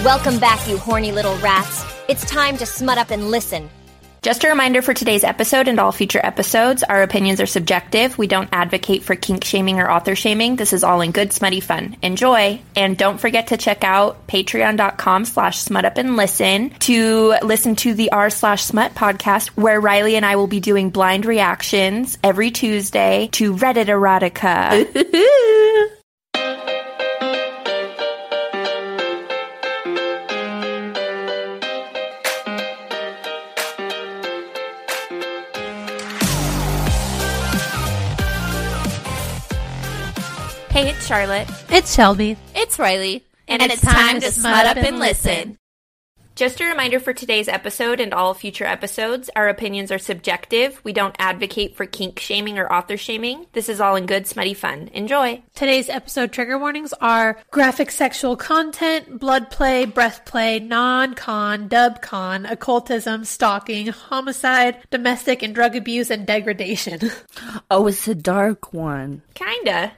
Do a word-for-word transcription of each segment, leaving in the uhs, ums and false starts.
Welcome back, you horny little rats. It's time to smut up and listen. Just a reminder for today's episode and all future episodes, our opinions are subjective. We don't advocate for kink shaming or author shaming. This is all in good, smutty fun. Enjoy. And don't forget to check out patreon.com slash smut up and listen to listen to the r slash smut podcast, where Riley and I will be doing blind reactions every Tuesday to Reddit erotica. Hey, it's Charlotte. It's Shelby. It's Riley. And, and it's, it's time, time to smut up and listen. Just a reminder for today's episode and all future episodes, our opinions are subjective. We don't advocate for kink shaming or author shaming. This is all in good, smutty fun. Enjoy. Today's episode trigger warnings are graphic sexual content, blood play, breath play, non-con, dub-con, occultism, stalking, homicide, domestic and drug abuse, and degradation. Oh, it's a dark one. Kinda.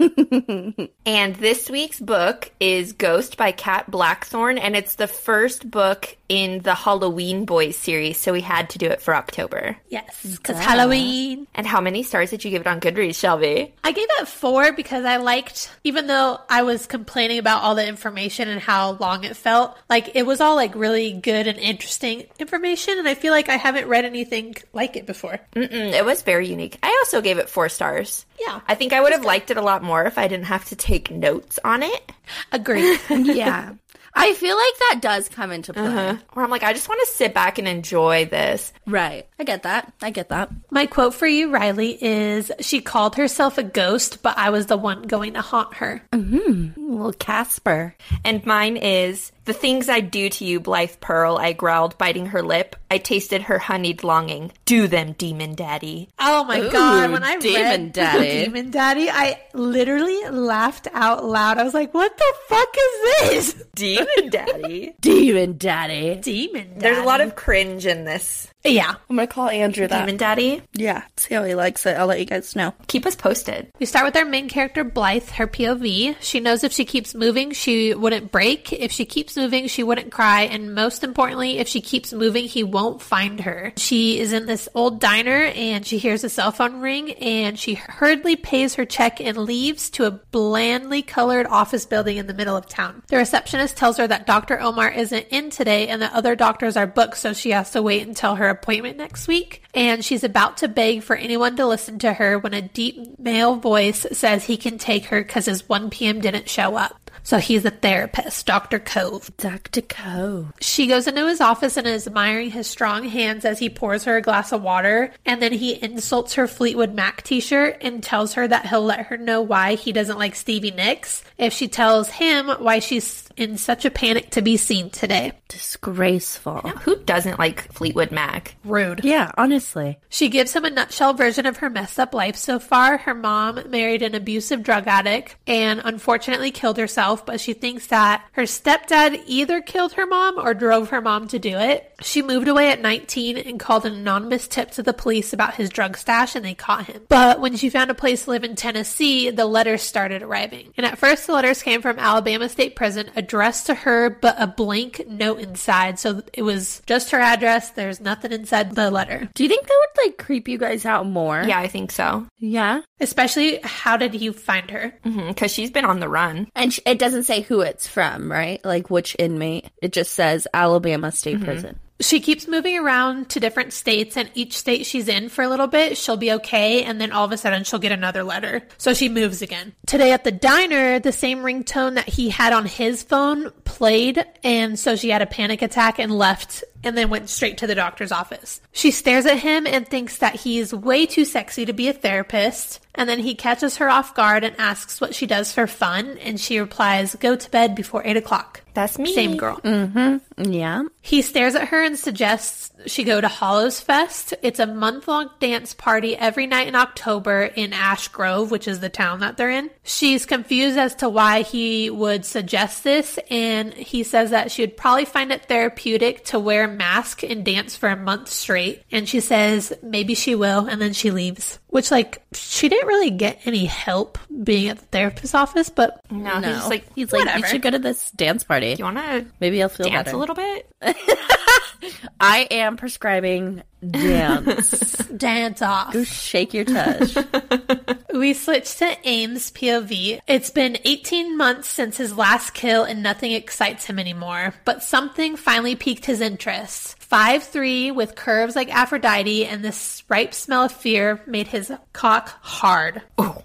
And this week's book is Ghost by Kat Blackthorne, and it's the first book in the Halloween Boys series, so we had to do it for October. Yes, because Halloween. And how many stars did you give it on Goodreads, Shelby? I gave it four because I liked, even though I was complaining about all the information and how long it felt, like it was all like really good and interesting information, and I feel like I haven't read anything like it before. Mm-mm, it was very unique. I also gave it four stars. Yeah. I think I would have liked it a lot more if I didn't have to take notes on it. Agreed. Yeah. I feel like that does come into play. Uh-huh. Where I'm like, I just want to sit back and enjoy this. Right. I get that. I get that. My quote for you, Riley, is, she called herself a ghost, but I was the one going to haunt her. Mm-hmm. Well, Casper. And mine is, the things I do to you, Blythe Pearl, I growled, biting her lip. I tasted her honeyed longing. Do them, Demon Daddy. Oh my Ooh, God. When I Demon read Daddy. Demon Daddy, I literally laughed out loud. I was like, what the fuck is this? Demon Daddy. Demon Daddy. Demon Daddy. There's a lot of cringe in this. Yeah. I'm going to call Andrew that. Demon Daddy? Yeah. See how he likes it. I'll let you guys know. Keep us posted. We start with our main character, Blythe, her P O V. She knows if she keeps moving, she wouldn't break. If she keeps moving, she wouldn't cry. And most importantly, if she keeps moving, he won't find her. She is in this old diner and she hears a cell phone ring, and she hurriedly pays her check and leaves to a blandly colored office building in the middle of town. The receptionist tells her that Doctor Omar isn't in today and that other doctors are booked, so she has to wait until her appointment next week. And she's about to beg for anyone to listen to her when a deep male voice says he can take her because his one p.m. didn't show up. So he's a therapist, Doctor Cove. Doctor Cove. She goes into his office and is admiring his strong hands as he pours her a glass of water, and then he insults her Fleetwood Mac t-shirt and tells her that he'll let her know why he doesn't like Stevie Nicks if she tells him why she's in such a panic to be seen today. Disgraceful. Now, who doesn't like Fleetwood Mac? Rude. Yeah, honestly. She gives him a nutshell version of her messed up life so far. Her mom married an abusive drug addict and unfortunately killed herself, but she thinks that her stepdad either killed her mom or drove her mom to do it. She moved away at nineteen and called an anonymous tip to the police about his drug stash, and they caught him. But when she found a place to live in Tennessee, the letters started arriving. And at first, the letters came from Alabama State Prison, addressed to her, but a blank note inside. So it was just her address. There's nothing inside the letter. Do you think that would, like, creep you guys out more? Yeah, I think so. Yeah? Especially, how did you find her? Because mm-hmm, she's been on the run. And sh- it doesn't say who it's from, right? Like, which inmate. It just says Alabama State mm-hmm. Prison. She keeps moving around to different states, and each state she's in for a little bit, she'll be okay, and then all of a sudden she'll get another letter. So she moves again. Today at the diner, the same ringtone that he had on his phone played, and so she had a panic attack and left, and then went straight to the doctor's office. She stares at him and thinks that he's way too sexy to be a therapist, and then he catches her off guard and asks what she does for fun, and she replies, go to bed before eight o'clock. That's me. Same girl. Mm-hmm. Yeah. He stares at her and suggests she go to Hollows Fest. It's a month-long dance party every night in October in Ash Grove, which is the town that they're in. She's confused as to why he would suggest this, and he says that she would probably find it therapeutic to wear a mask and dance for a month straight. And she says maybe she will, and then she leaves. Which, like, she didn't really get any help being at the therapist's office, but no, No. he's just like, He's whatever. like, you should go to this dance party. You want to Maybe I'll feel dance better. a little bit? I am prescribing dance. dance off. Go shake your tush. We switch to Ames' P O V. It's been eighteen months since his last kill and nothing excites him anymore, but something finally piqued his interest. five three with curves like Aphrodite and this ripe smell of fear made his cock hard. Oh.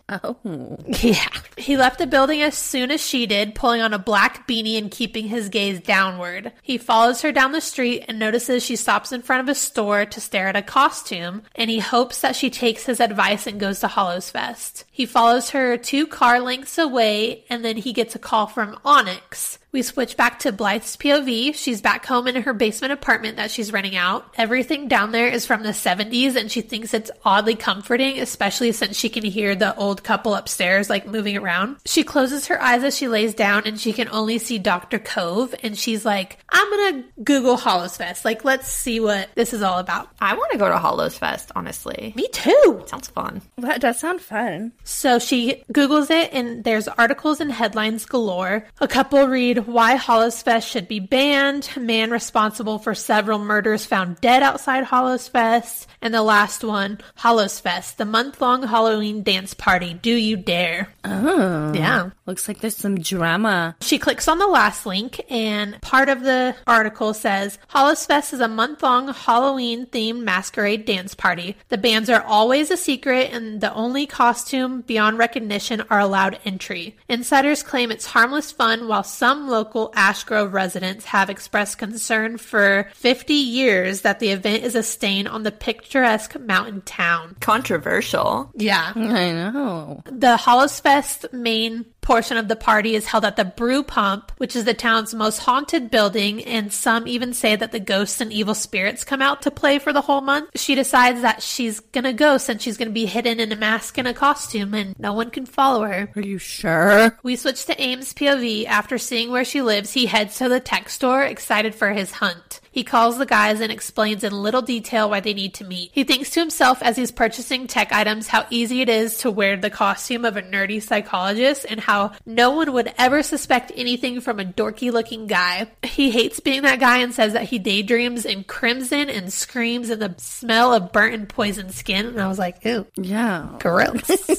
Yeah. He left the building as soon as she did, pulling on a black beanie and keeping his gaze downward. He follows her down the street and notices she stops in front of a store to stare at a costume, and he hopes that she takes his advice and goes to Hollows Fest. He follows her two car lengths away, and then he gets a call from Onyx. We switch back to Blythe's P O V. She's back home in her basement apartment that she's renting out. Everything down there is from the seventies, and she thinks it's oddly comforting, especially since she can hear the old couple upstairs, like, moving around. She closes her eyes as she lays down, and she can only see Doctor Cove, and she's like, I'm gonna Google Hollows Fest. Like, let's see what this is all about. I want to go to Hollows Fest, honestly. Me too! Sounds fun. That does sound fun. So she Googles it, and there's articles and headlines galore. A couple read, why Hollows Fest should be banned, man responsible for several murders found dead outside Hollows Fest, and the last one, Hollows Fest, the month-long Halloween dance party. Do you dare? Oh. Yeah. Looks like there's some drama. She clicks on the last link, and part of the article says, Hollows Fest is a month-long Halloween-themed masquerade dance party. The bands are always a secret, and the only costume beyond recognition are allowed entry. Insiders claim it's harmless fun, while some local Ash Grove residents have expressed concern for fifty years that the event is a stain on the picturesque mountain town. Controversial. Yeah. I know. The Hollows Fest main portion of the party is held at the Brew Pump, which is the town's most haunted building, and some even say that the ghosts and evil spirits come out to play for the whole month. She decides that she's gonna go since she's gonna be hidden in a mask and a costume and no one can follow her. Are you sure? We switch to Ames' P O V. After seeing where she lives, he heads to the tech store, excited for his hunt. He calls the guys and explains in little detail why they need to meet. He thinks to himself as he's purchasing tech items how easy it is to wear the costume of a nerdy psychologist and how no one would ever suspect anything from a dorky-looking guy. He hates being that guy and says that he daydreams in crimson and screams in the smell of burnt and poisoned skin. And I was like, ew. Yeah. Gross.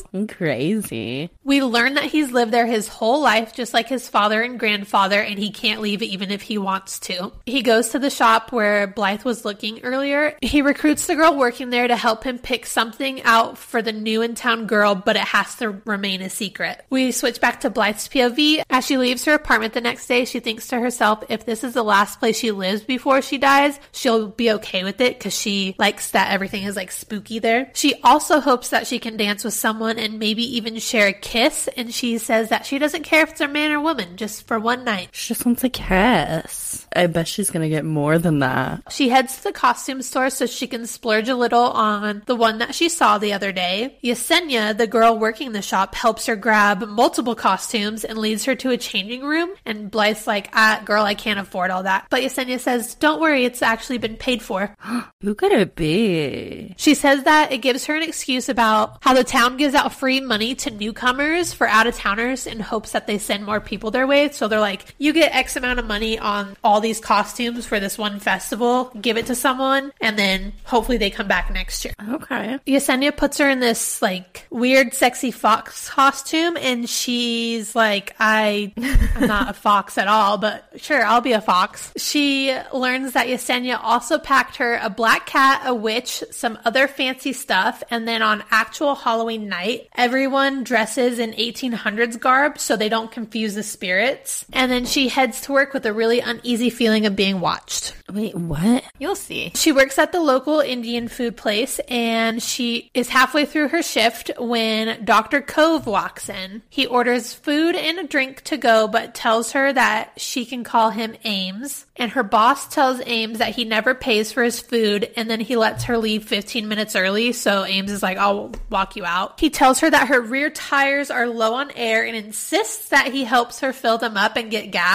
Crazy. We learn that he's lived there his whole life, just like his father and grandfather, and he can't leave even if he wants to. He goes to the shop where Blythe was looking earlier. He recruits the girl working there to help him pick something out for the new in town girl, but it has to remain a secret. We switch back to Blythe's P O V. As she leaves her apartment the next day, she thinks to herself, if this is the last place she lives before she dies, she'll be okay with it because she likes that everything is like spooky there. She also hopes that she can dance with someone and maybe even share a kiss, and she says that she doesn't care if it's a man or woman, just for one night. She just wants a kiss. I bet she's gonna get more than that. She heads to the costume store so she can splurge a little on the one that she saw the other day. Yesenia, the girl working the shop, helps her grab multiple costumes and leads her to a changing room. And Blythe's like, ah, girl, I can't afford all that. But Yesenia says, don't worry, it's actually been paid for. Who could it be? She says that it gives her an excuse about how the town gives out free money to newcomers for out-of-towners in hopes that they send more people their way. So they're like, you get X amount of money on all these costumes for this one festival, give it to someone, and then hopefully they come back next year. Okay. Yesenia puts her in this like weird sexy fox costume, and she's like, I, I'm not a fox at all, but sure, I'll be a fox. She learns that Yesenia also packed her a black cat, a witch, some other fancy stuff, and then on actual Halloween night, everyone dresses in eighteen hundreds garb so they don't confuse the spirits. And then she heads to work with a really uneasy feeling of being watched. Wait, what? You'll see. She works at the local Indian food place, and she is halfway through her shift when Doctor Cove walks in. He orders food and a drink to go, but tells her that she can call him Ames. And her boss tells Ames that he never pays for his food, and then he lets her leave fifteen minutes early, so Ames is like, I'll walk you out. He tells her that her rear tires are low on air and insists that he helps her fill them up and get gas.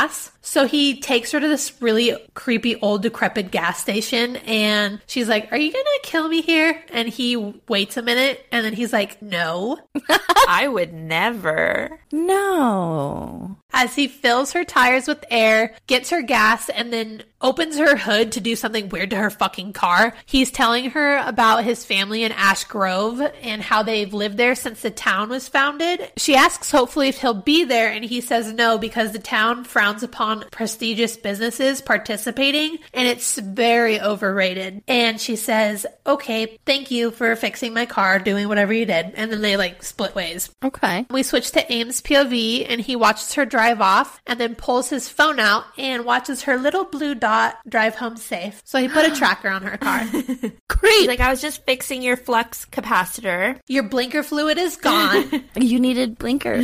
So he takes her to this really creepy old decrepit gas station and she's like, are you gonna kill me here? And he waits a minute and then he's like, no. I would never. No. As he fills her tires with air, gets her gas, and then opens her hood to do something weird to her fucking car. He's telling her about his family in Ash Grove and how they've lived there since the town was founded. She asks hopefully if he'll be there, and he says no because the town frowns upon prestigious businesses participating, and it's very overrated. And she says, okay, thank you for fixing my car, doing whatever you did. And then they like split ways. Okay. We switch to Ames' P O V, and he watches her drive off and then pulls his phone out and watches her little blue dot drive home safe. So he put a tracker on her car. Great. Like, I was just fixing your flux capacitor. Your blinker fluid is gone. You needed blinker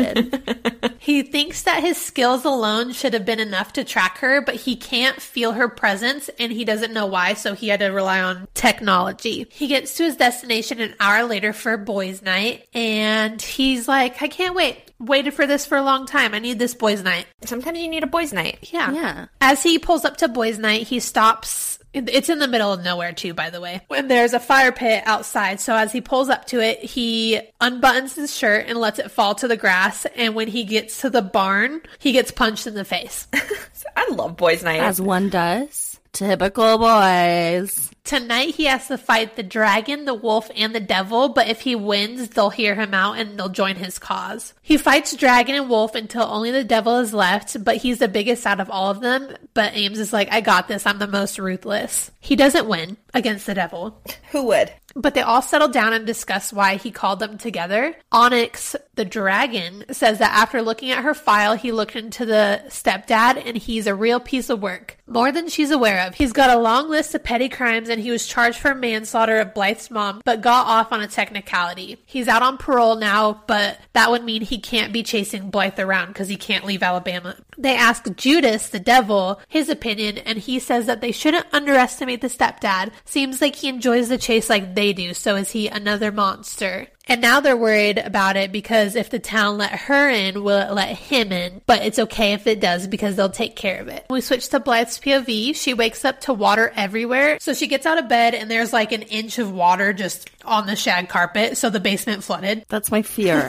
fluid. He thinks that his skills alone should have been enough to track her, but he can't feel her presence and he doesn't know why, so he had to rely on technology. He gets to his destination an hour later for boys' night, and he's like, I can't wait. Waited for this for a long time. I need this boys' night. Sometimes you need a boys' night. Yeah. Yeah. As he pulls up to boys' night, he stops. It's in the middle of nowhere too, by the way. When there's a fire pit outside. So as he pulls up to it, he unbuttons his shirt and lets it fall to the grass. And when he gets to the barn, he gets punched in the face. I love boys' night. As one does. Typical boys. Tonight, he has to fight the dragon, the wolf, and the devil, but if he wins, they'll hear him out and they'll join his cause. He fights dragon and wolf until only the devil is left, but he's the biggest out of all of them, but Ames is like, I got this, I'm the most ruthless. He doesn't win against the devil. Who would? But they all settle down and discuss why he called them together. Onyx, the dragon, says that after looking at her file, he looked into the stepdad and he's a real piece of work. More than she's aware of. He's got a long list of petty crimes and he was charged for manslaughter of Blythe's mom, but got off on a technicality. He's out on parole now, but that would mean he can't be chasing Blythe around because he can't leave Alabama. They ask Judas, the devil, his opinion, and he says that they shouldn't underestimate the stepdad. Seems like he enjoys the chase like they do, so is he another monster? And now they're worried about it because if the town let her in, will it let him in? But it's okay if it does because they'll take care of it. We switch to Blythe's P O V. She wakes up to water everywhere. So she gets out of bed and there's like an inch of water just on the shag carpet. So the basement flooded. That's my fear.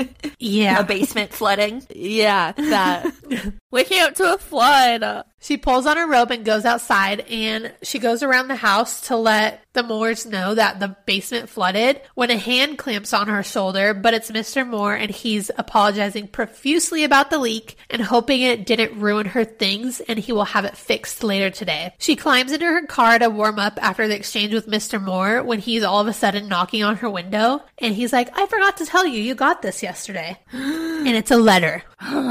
Yeah. A basement flooding. Yeah, that. Waking up to a flood. She pulls on her robe and goes outside, and she goes around the house to let the Moores know that the basement flooded when a hand clamps on her shoulder, but it's Mister Moore, and he's apologizing profusely about the leak and hoping it didn't ruin her things, and he will have it fixed later today. She climbs into her car to warm up after the exchange with Mister Moore when he's all of a sudden knocking on her window, and he's like, I forgot to tell you, you got this yesterday. And it's a letter.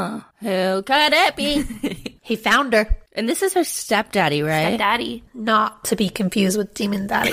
Who could it be? He found her. And this is her stepdaddy, right? Stepdaddy. Not to be confused with Demon Daddy.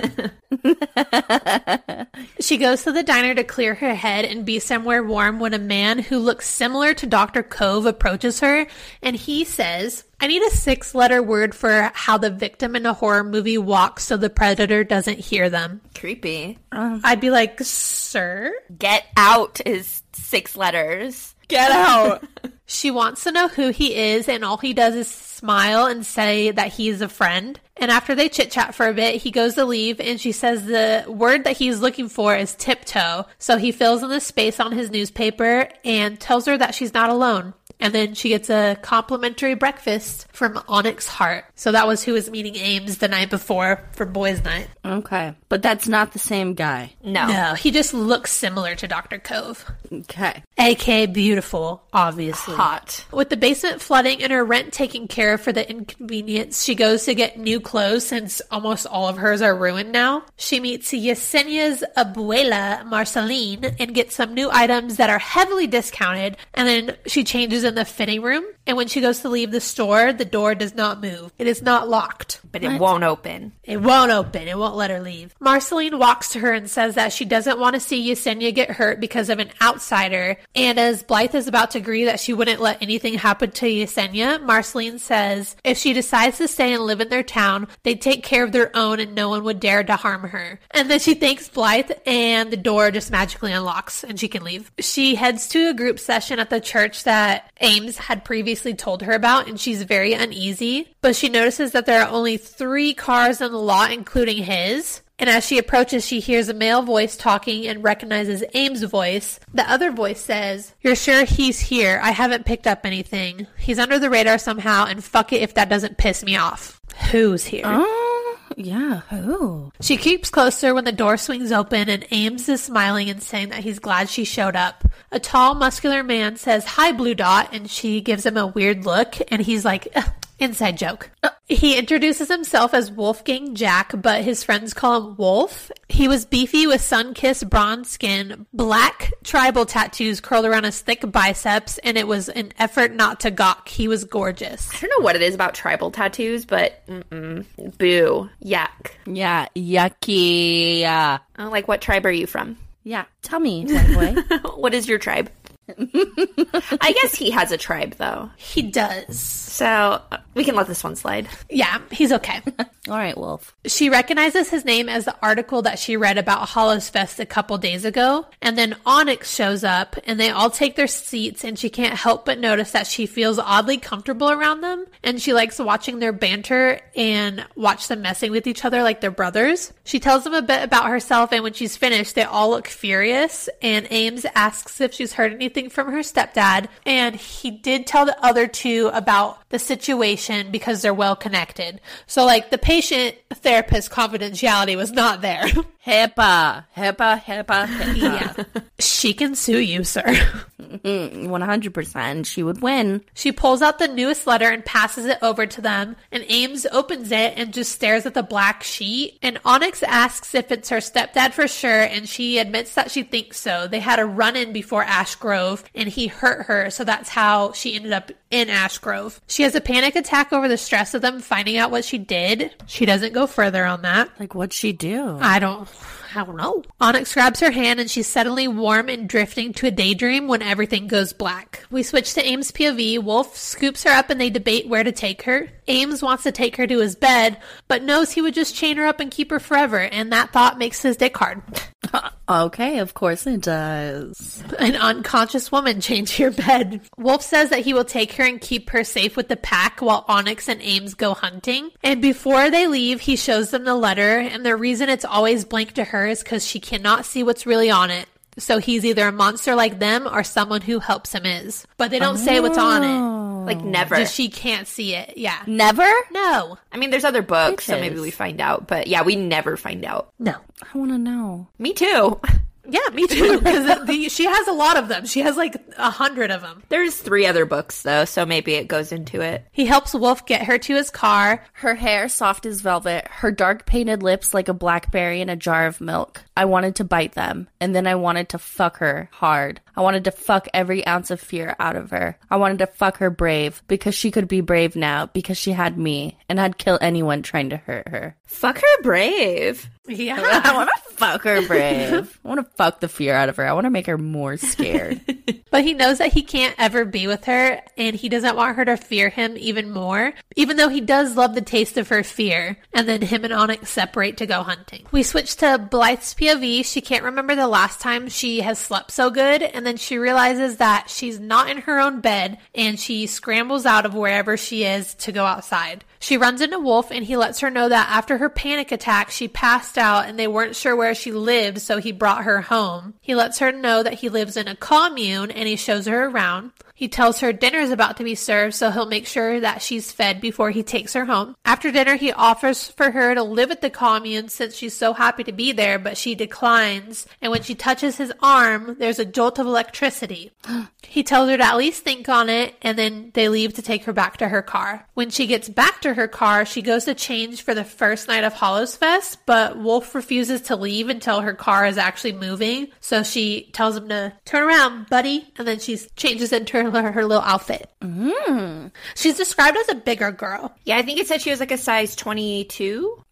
She goes to the diner to clear her head and be somewhere warm when a man who looks similar to Doctor Cove approaches her, and he says, I need a six-letter word for how the victim in a horror movie walks so the predator doesn't hear them. Creepy. Um, I'd be like, sir? Get out is six letters. Get out. She wants to know who he is, and all he does is smile and say that he's a friend. And after they chit-chat for a bit, he goes to leave, and she says the word that he's looking for is tiptoe. So he fills in the space on his newspaper and tells her that she's not alone. And then she gets a complimentary breakfast from Onyx Hart. So that was who was meeting Ames the night before for boys' night. Okay. But that's not the same guy. No. No, he just looks similar to Doctor Cove. Okay. A K A beautiful, obviously. Hot. With the basement flooding and her rent taken care of for the inconvenience, she goes to get new clothes since almost all of hers are ruined now. She meets Yesenia's abuela, Marceline, and gets some new items that are heavily discounted, and then she changes in the fitting room, and when she goes to leave the store, the door does not move. It is not locked. But it won't open. It won't open. It won't let her leave. Marceline walks to her and says that she doesn't want to see Yesenia get hurt because of an outsider. And as Blythe is about to agree that she wouldn't let anything happen to Yesenia, Marceline says if she decides to stay and live in their town, they'd take care of their own and no one would dare to harm her. And then she thanks Blythe and the door just magically unlocks and she can leave. She heads to a group session at the church that Ames had previously told her about, and she's very uneasy. But she notices that there are only three cars in the lot, including his. And as she approaches, she hears a male voice talking and recognizes Ames' voice. The other voice says, "You're sure he's here? I haven't picked up anything. He's under the radar somehow, and fuck it if that doesn't piss me off." Who's here? Oh, yeah, who? She keeps closer when the door swings open, and Ames is smiling and saying that he's glad she showed up. A tall, muscular man says, "Hi, Blue Dot," and she gives him a weird look, and he's like, ugh. Inside joke. He introduces himself as Wolfgang Jack, but his friends call him Wolf. He was beefy with sun-kissed bronze skin, black tribal tattoos curled around his thick biceps, and it was an effort not to gawk. He was gorgeous. I don't know what it is about tribal tattoos, but mm-mm. Boo. Yuck. Yeah, yucky. Yeah. Oh, like, what tribe are you from? Yeah, tell me, white boy. What is your tribe? I guess he has a tribe, though. He does. So, uh, we can let this one slide. Yeah, he's okay. All right, Wolf. She recognizes his name as the article that she read about Hollows Fest a couple days ago. And then Onyx shows up, and they all take their seats, and she can't help but notice that she feels oddly comfortable around them. And she likes watching their banter and watch them messing with each other like they're brothers. She tells them a bit about herself, and when she's finished, they all look furious. And Ames asks if she's heard anything from her stepdad, and he did tell the other two about the situation because they're well connected. So, like, the patient therapist confidentiality was not there. HIPAA. HIPAA, HIPAA, HIPAA. Yeah. She can sue you, sir. one hundred percent. She would win. She pulls out the newest letter and passes it over to them, and Ames opens it and just stares at the black sheet. And Onyx asks if it's her stepdad for sure, and she admits that she thinks so. They had a run-in before Ash Grove, and he hurt her, so that's how she ended up in Ash Grove. She has a panic attack over the stress of them finding out what she did. She doesn't go further on that. Like, what'd she do? I don't... I don't know. Onyx grabs her hand, and she's suddenly warm and drifting to a daydream when everything goes black. We switch to Ames' P O V. Wolf scoops her up, and they debate where to take her. Ames wants to take her to his bed, but knows he would just chain her up and keep her forever, and that thought makes his dick hard. Okay, of course it does. An unconscious woman chained to your bed. Wolf says that he will take her and keep her safe with the pack while Onyx and Ames go hunting. And before they leave, he shows them the letter, and the reason it's always blank to her is because she cannot see what's really on it. So he's either a monster like them or someone who helps him is. But they don't oh. say what's on it. Like, never. Just she can't see it. Yeah. Never? No. I mean, there's other books, Bitches. so maybe we find out. But yeah, we never find out. No. I want to know. Me too. Yeah, me too. Because she has a lot of them. She has like a hundred of them. There's three other books, though, so maybe it goes into it. He helps Wolf get her to his car. Her hair soft as velvet, her dark painted lips like a blackberry in a jar of milk. I wanted to bite them, and then I wanted to fuck her hard. I wanted to fuck every ounce of fear out of her. I wanted to fuck her brave, because she could be brave now, because she had me, and I'd kill anyone trying to hurt her. Fuck her brave. Yeah. I want to fuck her brave. I want to fuck the fear out of her. I want to make her more scared. But he knows that he can't ever be with her, and he doesn't want her to fear him even more, even though he does love the taste of her fear. And then him and Onyx separate to go hunting. We switch to Blythe's P O V. She can't remember the last time she has slept so good, and then she realizes that she's not in her own bed, and she scrambles out of wherever she is to go outside. She runs into Wolf, and he lets her know that after her panic attack, she passed out and they weren't sure where she lived, so he brought her home. He lets her know that he lives in a commune, and he shows her around. He tells her dinner is about to be served, so he'll make sure that she's fed before he takes her home. After dinner, he offers for her to live at the commune since she's so happy to be there, but she declines. And when she touches his arm, there's a jolt of electricity. He tells her to at least think on it, and then they leave to take her back to her car. When she gets back to her car, she goes to change for the first night of Hollows Fest, but Wolf refuses to leave until her car is actually moving. So she tells him to turn around, buddy, and then she changes into her Her, her little outfit. Mm. She's described as a bigger girl. Yeah, I think it said she was like a size twenty-two.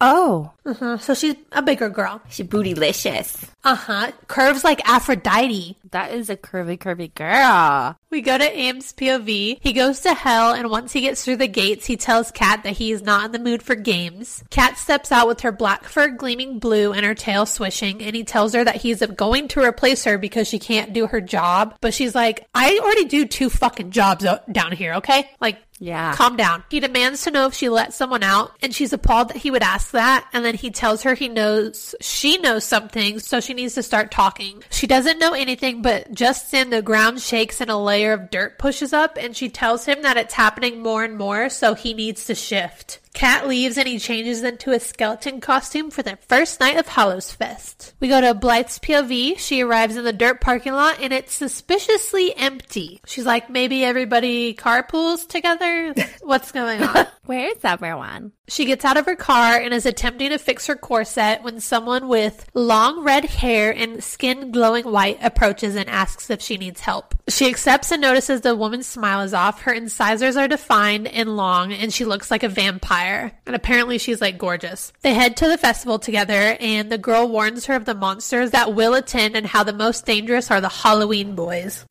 Oh. Uh-huh. So she's a bigger girl. She bootylicious. Uh-huh. Curves like Aphrodite. That is a curvy, curvy girl. We go to Ames' P O V. He goes to hell, and once he gets through the gates, he tells Kat that he is not in the mood for games. Kat steps out with her black fur gleaming blue and her tail swishing, and he tells her that he's going to replace her because she can't do her job. But she's like, I already do two fucking jobs down here, okay? Like, yeah. Calm down. He demands to know if she let someone out, and she's appalled that he would ask that, and then he tells her he knows she knows something, so she needs to start talking. She doesn't know anything, but just then the ground shakes and a layer of dirt pushes up, and she tells him that it's happening more and more, so he needs to shift. Kat leaves and he changes into a skeleton costume for the first night of Hallows Fest. We go to Blythe's P O V. She arrives in the dirt parking lot and it's suspiciously empty. She's like, maybe everybody carpools together? What's going on? Where's everyone? She gets out of her car and is attempting to fix her corset when someone with long red hair and skin glowing white approaches and asks if she needs help. She accepts and notices the woman's smile is off. Her incisors are defined and long and she looks like a vampire. And apparently she's like gorgeous. They head to the festival together and the girl warns her of the monsters that will attend and how the most dangerous are the Halloween boys.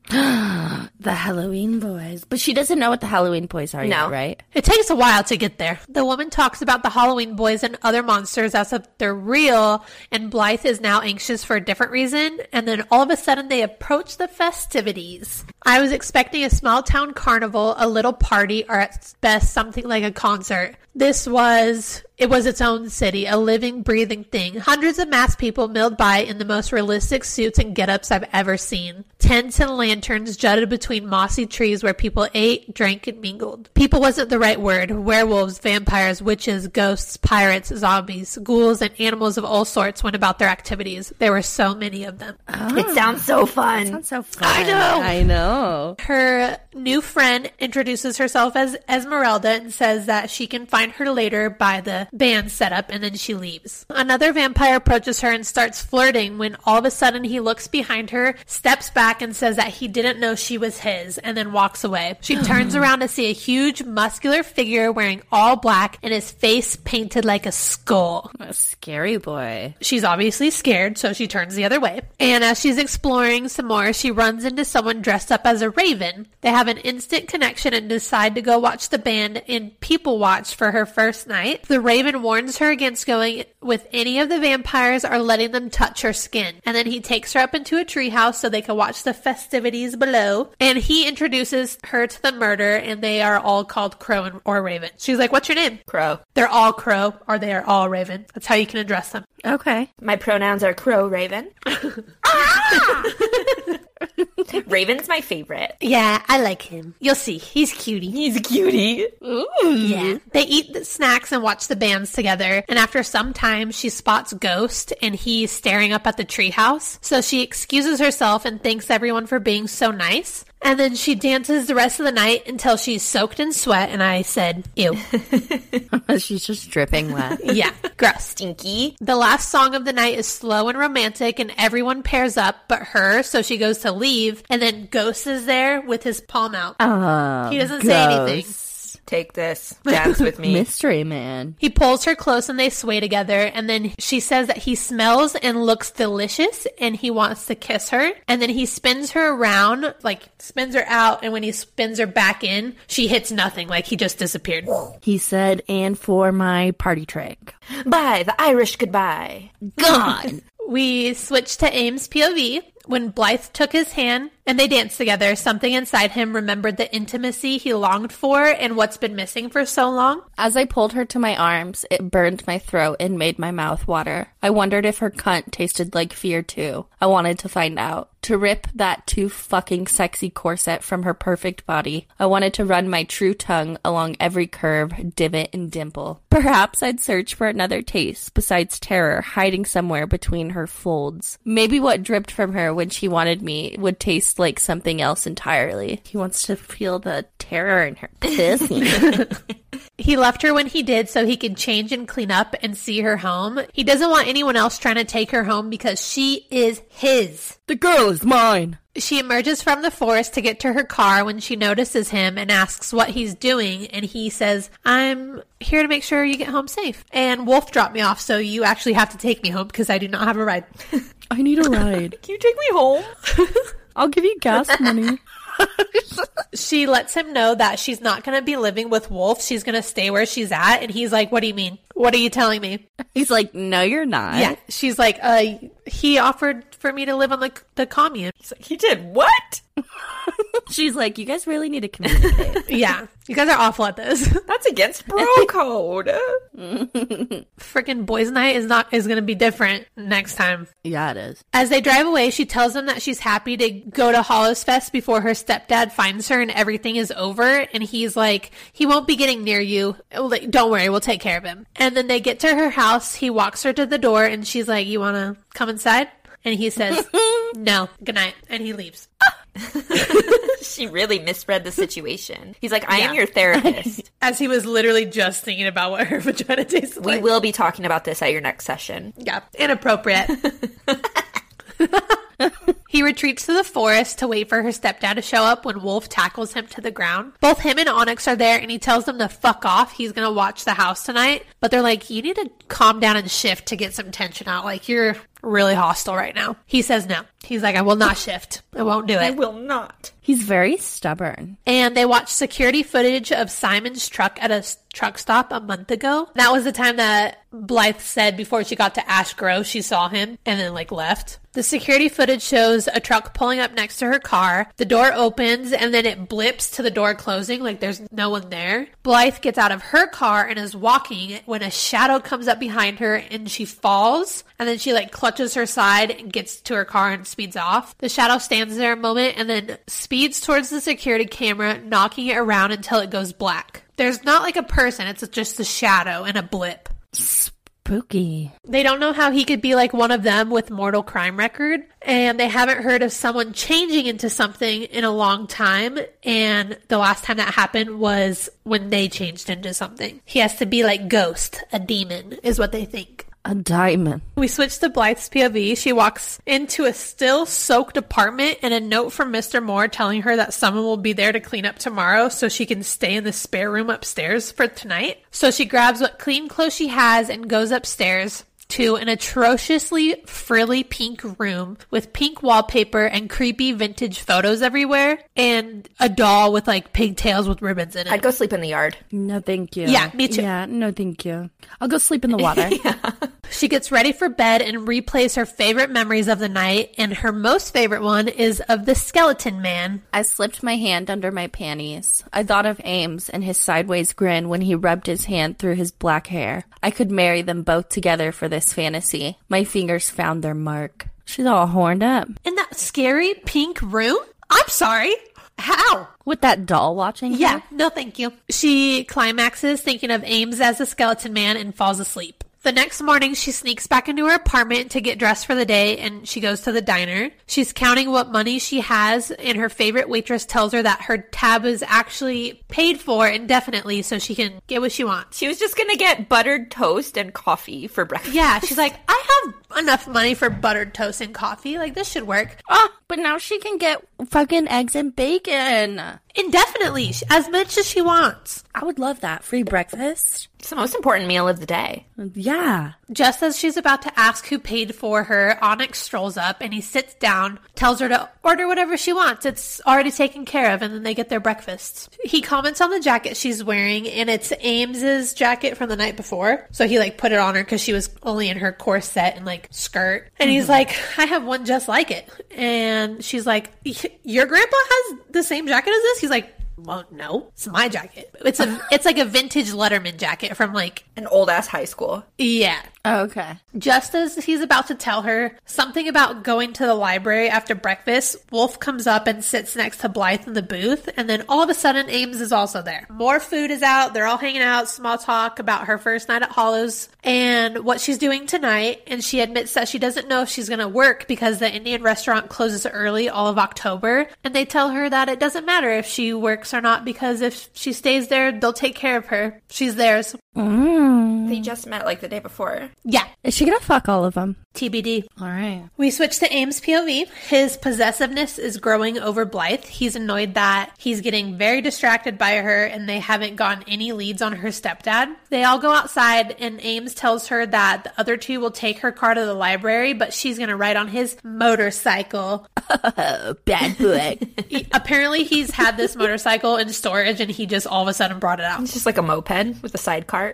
The Halloween boys. But she doesn't know what the Halloween boys are No. yet, right? It takes a while to get there. The woman talks about the Halloween boys and other monsters as if they're real, and Blythe is now anxious for a different reason, and then all of a sudden they approach the festivities. I was expecting a small town carnival, a little party, or at best something like a concert. This was, it was its own city, a living, breathing thing. Hundreds of masked people milled by in the most realistic suits and get-ups I've ever seen. Tents and lanterns jutted between mossy trees where people ate, drank, and mingled. People wasn't the right word. Werewolves, vampires, witches, ghosts, pirates, zombies, ghouls, and animals of all sorts went about their activities. There were so many of them. Oh. It sounds so fun. Sounds so fun. I know. I know. Her new friend introduces herself as Esmeralda and says that she can find her later by the band setup, and then she leaves. Another vampire approaches her and starts flirting when all of a sudden he looks behind her, steps back and says that he didn't know she was his, and then walks away. She turns around to see a huge muscular figure wearing all black and his face painted like a skull. A scary boy. She's obviously scared, so she turns the other way. And as she's exploring some more, she runs into someone dressed up as a raven. They have an instant connection and decide to go watch the band and people watch for her first night. The raven warns her against going with any of the vampires or letting them touch her skin. And then he takes her up into a treehouse so they can watch the festivities below. And he introduces her to the murder, and they are all called Crow and, or Raven. She's like, what's your name? Crow. They're all Crow, or they are all Raven. That's how you can address them. Okay. My pronouns are Crow, Raven. Ah! Raven's my favorite. Yeah, I like him. You'll see. He's cutie. He's a cutie. Ooh. Yeah. They eat the snacks and watch the bands together. And after some time, she spots Ghost and he's staring up at the treehouse. So she excuses herself and thanks everyone for being so nice. And then she dances the rest of the night until she's soaked in sweat. And I said, ew. She's just dripping wet. Yeah. Gross. Stinky. The last song of the night is slow and romantic and everyone pairs up but her. So she goes to leave. And then Ghost is there with his palm out. Oh, He doesn't say anything. Take this. Dance with me. Mystery man. He pulls her close and they sway together, and then she says that he smells and looks delicious and he wants to kiss her. And then he spins her around, like spins her out, and when he spins her back in, she hits nothing, like he just disappeared. He said, and for my party trick. Bye, the Irish goodbye. Gone. We switch to Ames' P O V. When Blythe took his hand and they danced together, something inside him remembered the intimacy he longed for and what's been missing for so long. As I pulled her to my arms, it burned my throat and made my mouth water. I wondered if her cunt tasted like fear too. I wanted to find out. To rip that too fucking sexy corset from her perfect body. I wanted to run my true tongue along every curve, divot, and dimple. Perhaps I'd search for another taste besides terror hiding somewhere between her folds. Maybe what dripped from her when she wanted me would taste like something else entirely. He wants to feel the terror in her pussy. He left her when he did so he could change and clean up and see her home. He doesn't want anyone else trying to take her home because she is his. The girl is mine. She emerges from the forest to get to her car when she notices him and asks what he's doing. And he says, I'm here to make sure you get home safe. And Wolf dropped me off, so you actually have to take me home because I do not have a ride. I need a ride. Can you take me home? I'll give you gas money. She lets him know that she's not going to be living with Wolf. She's going to stay where she's at. And he's like, what do you mean? What are you telling me? He's like, no, you're not. Yeah. She's like, uh, he offered for me to live on the, the commune. He's like, he did what? She's like, you guys really need to communicate. Yeah. You guys are awful at this. That's against bro code. Freaking boys' night is not is going to be different next time. Yeah, it is. As they drive away, she tells him that she's happy to go to Hollows Fest before her stepdad finds her and everything is over. And he's like, he won't be getting near you. Don't worry, we'll take care of him. And then they get to her house. He walks her to the door and she's like, you want to come inside? And he says, no, good night. And he leaves. She really misread the situation. He's like, I Yeah. am your therapist. As he was literally just thinking about what her vagina tastes We like. will be talking about this at your next session. Yeah, inappropriate. He retreats to the forest to wait for her stepdad to show up when Wolf tackles him to the ground. Both him and Onyx are there and he tells them to fuck off. He's going to watch the house tonight. But they're like, you need to calm down and shift to get some tension out. Like, you're really hostile right now. He says no. He's like, I will not shift. I won't do it. I will not. He's very stubborn. And they watched security footage of Simon's truck at a s- truck stop a month ago. That was the time that Blythe said before she got to Ash Grove, she saw him and then like left. The security footage shows a truck pulling up next to her car. The door opens and then it blips to the door closing like there's no one there. Blythe gets out of her car and is walking when a shadow comes up behind her and she falls. And then she like clutches her side and gets to her car and speeds off. The shadow stands there a moment and then speeds towards the security camera, knocking it around until it goes black. There's not like a person, it's just a shadow and a blip. Spooky. They don't know how he could be like one of them with mortal crime record, and they haven't heard of someone changing into something in a long time, and the last time that happened was when they changed into something. He has to be like Ghost, a demon, is what they think. A diamond. We switch to Blythe's P O V. She walks into a still soaked apartment and a note from Mister Moore telling her that someone will be there to clean up tomorrow so she can stay in the spare room upstairs for tonight. So she grabs what clean clothes she has and goes upstairs to an atrociously frilly pink room with pink wallpaper and creepy vintage photos everywhere and a doll with like pigtails with ribbons in it. I'd go sleep in the yard. No, thank you. Yeah, me too. Yeah, no, thank you. I'll go sleep in the water. Yeah. She gets ready for bed and replays her favorite memories of the night, and her most favorite one is of the skeleton man. I slipped my hand under my panties. I thought of Ames and his sideways grin when he rubbed his hand through his black hair. I could marry them both together for this fantasy. My fingers found their mark. She's all horned up. In that scary pink room? I'm sorry. How? With that doll watching her? Yeah, no thank you. She climaxes thinking of Ames as a skeleton man and falls asleep. The next morning, she sneaks back into her apartment to get dressed for the day, and she goes to the diner. She's counting what money she has, and her favorite waitress tells her that her tab is actually paid for indefinitely so she can get what she wants. She was just going to get buttered toast and coffee for breakfast. Yeah, she's like, I have enough money for buttered toast and coffee. Like, this should work. Oh, but now she can get fucking eggs and bacon. Indefinitely, as much as she wants. I would love that. Free breakfast. It's the most important meal of the day. Yeah. Just as she's about to ask who paid for her, Onyx strolls up and he sits down, tells her to order whatever she wants. It's already taken care of, and then they get their breakfast. He comments on the jacket she's wearing, and it's Ames's jacket from the night before. So he like put it on her because she was only in her corset and like skirt. And he's like, I have one just like it. And she's like, your grandpa has the same jacket as this? He's like, well, no, it's my jacket. It's a, it's like a vintage Letterman jacket from like An old-ass high school. yeah. Oh, okay. Just as he's about to tell her something about going to the library after breakfast, Wolf comes up and sits next to Blythe in the booth, and then all of a sudden Ames is also there. More food is out, they're all hanging out, small talk about her first night at Hollows and what she's doing tonight, and she admits that she doesn't know if she's going to work because the Indian restaurant closes early all of October, and they tell her that it doesn't matter if she works or not because if she stays there, they'll take care of her. She's theirs. Mm. They just met like the day before. Yeah. Is she gonna fuck all of them? T B D. All right. We switch to Ames P O V. His possessiveness is growing over Blythe. He's annoyed that he's getting very distracted by her and they haven't gotten any leads on her stepdad. They all go outside and Ames tells her that the other two will take her car to the library, but she's going to ride on his motorcycle. Bad boy. He, apparently he's had this motorcycle in storage and he just all of a sudden brought it out. It's just like a moped with a side cart.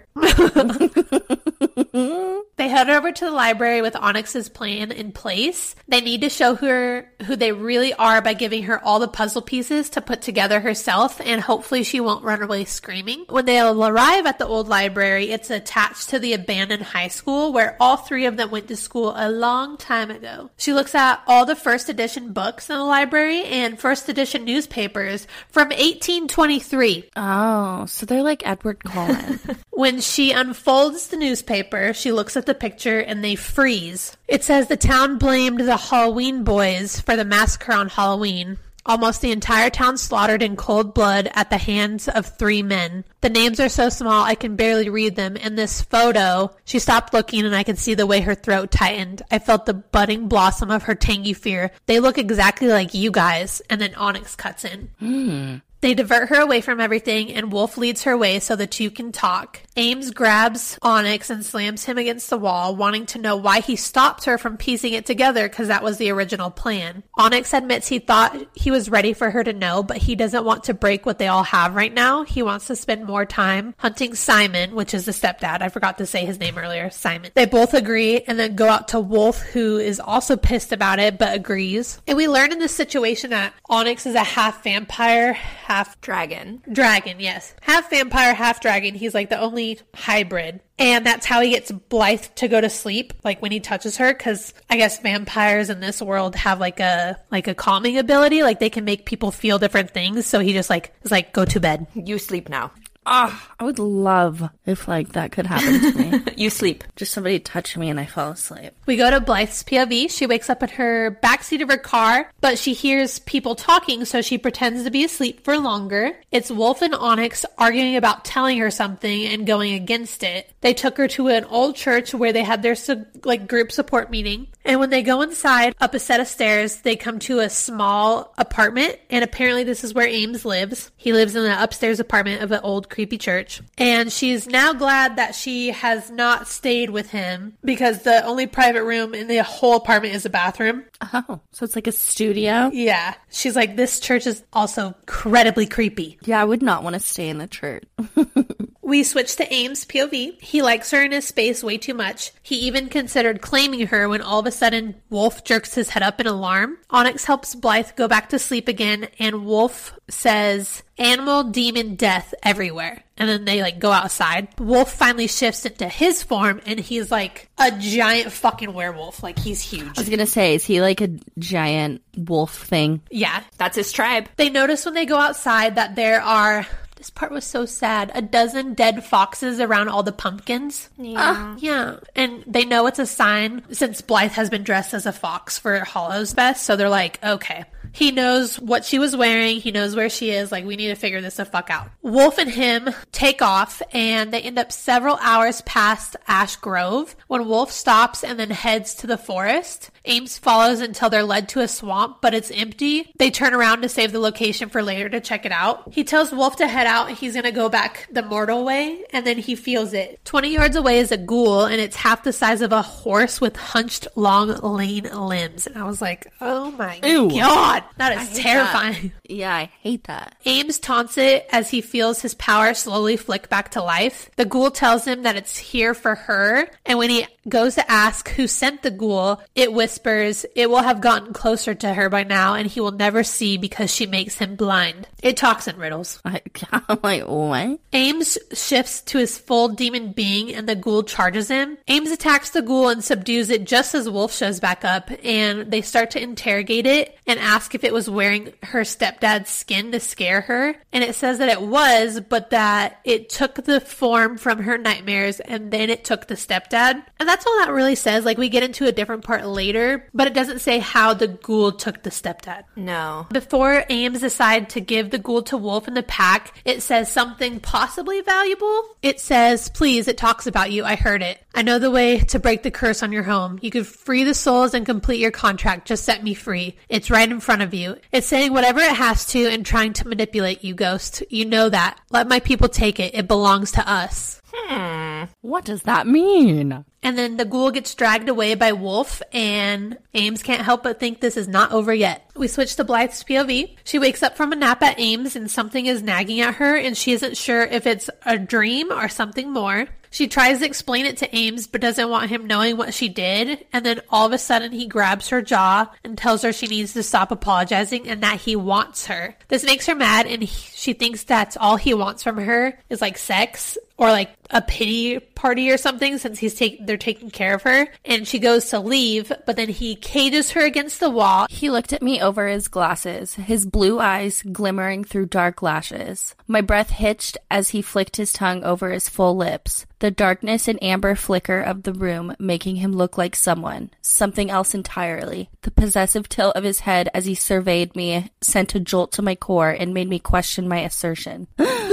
They head over to the library with Onyx's plan in place. They need to show her who they really are by giving her all the puzzle pieces to put together herself, and hopefully she won't run away screaming. When they'll arrive at the old library, it's attached to the abandoned high school where all three of them went to school a long time ago. She looks at all the first edition books in the library and first edition newspapers from eighteen twenty-three. Oh, so they're like Edward Cullen. When she unfolds the newspaper, she looks at the picture and they freeze. It says the town blamed the Halloween boys for the massacre on Halloween. Almost the entire town slaughtered in cold blood at the hands of three men. The names are so small I can barely read them. In this photo, she stopped looking and I could see the way her throat tightened. I felt the budding blossom of her tangy fear. They look exactly like you guys. And then Onyx cuts in. Hmm. They divert her away from everything, and Wolf leads her away so the two can talk. Ames grabs Onyx and slams him against the wall, wanting to know why he stopped her from piecing it together, because that was the original plan. Onyx admits he thought he was ready for her to know, but he doesn't want to break what they all have right now. He wants to spend more time hunting Simon, which is the stepdad. I forgot to say his name earlier, Simon. They both agree and then go out to Wolf, who is also pissed about it, but agrees. And we learn in this situation that Onyx is a half vampire, half Dragon. Dragon, yes. Half vampire, half dragon. He's like the only hybrid. And that's how he gets Blythe to go to sleep, like when he touches her, because I guess vampires in this world have like a like a calming ability, like they can make people feel different things. So he just like is like, go to bed. You sleep now. Oh, I would love if like that could happen to me. You sleep. Just somebody touch me and I fall asleep. We go to Blythe's P O V. She wakes up in her backseat of her car, but she hears people talking, so she pretends to be asleep for longer. It's Wolf and Onyx arguing about telling her something and going against it. They took her to an old church where they had their like group support meeting. And when they go inside, up a set of stairs, they come to a small apartment. And apparently this is where Ames lives. He lives in the upstairs apartment of an old creepy church. And she's now glad that she has not stayed with him because the only private room in the whole apartment is a bathroom. Oh, so it's like a studio? Yeah. She's like, this church is also incredibly creepy. Yeah, I would not want to stay in the church. We switch to Ames' P O V. He likes her in his space way too much. He even considered claiming her when all of a sudden Wolf jerks his head up in alarm. Onyx helps Blythe go back to sleep again, and Wolf says, animal, demon, death everywhere. And then they like go outside. Wolf finally shifts into his form and he's like a giant fucking werewolf. Like he's huge. I was gonna say, is he like a giant wolf thing? Yeah. That's his tribe. They notice when they go outside that there are, this part was so sad, a dozen dead foxes around all the pumpkins. Yeah. Uh, yeah. And they know it's a sign since Blythe has been dressed as a fox for Hallows Fest. So they're like, okay. He knows what she was wearing. He knows where she is. Like, we need to figure this the fuck out. Wolf and him take off, and they end up several hours past Ash Grove when Wolf stops and then heads to the forest. Ames follows until they're led to a swamp, but it's empty. They turn around to save the location for later to check it out. He tells Wolf to head out. He's going to go back the mortal way, and then he feels it. twenty yards away is a ghoul, and it's half the size of a horse with hunched, long, lean limbs. And I was like, oh my Ew. God. That is terrifying. That. Yeah, I hate that. Ames taunts it as he feels his power slowly flick back to life. The ghoul tells him that it's here for her, and when he goes to ask who sent the ghoul, it whispers it will have gotten closer to her by now, and he will never see because she makes him blind. It talks in riddles. I, I'm like, what? Ames shifts to his full demon being, and the ghoul charges him. Ames attacks the ghoul and subdues it just as Wolf shows back up, and they start to interrogate it and ask if it was wearing her stepdad's skin to scare her. And it says that it was, but that it took the form from her nightmares and then it took the stepdad. And that's that's all that really says. Like, we get into a different part later, but it doesn't say how the ghoul took the stepdad. No. Before Ames decide to give the ghoul to Wolf in the pack, it says something possibly valuable. It says, please, it talks about you. I heard it. I know the way to break the curse on your home. You could free the souls and complete your contract. Just set me free. It's right in front of you. It's saying whatever it has to and trying to manipulate you, Ghost. You know that. Let my people take it. It belongs to us. Hmm. What does that mean? And then the ghoul gets dragged away by Wolf, and Ames can't help but think this is not over yet. We switch to Blythe's P O V. She wakes up from a nap at Ames, and something is nagging at her, and she isn't sure if it's a dream or something more. She tries to explain it to Ames, but doesn't want him knowing what she did. And then all of a sudden, he grabs her jaw and tells her she needs to stop apologizing and that he wants her. This makes her mad, and he, she thinks that's all he wants from her is like sex or like a pity party or something, since he's take they're taking care of her. And she goes to leave, but then he cages her against the wall. He looked at me over his glasses, his blue eyes glimmering through dark lashes. My breath hitched as he flicked his tongue over his full lips, the darkness and amber flicker of the room making him look like someone, something else entirely. The possessive tilt of his head as he surveyed me sent a jolt to my core and made me question my assertion.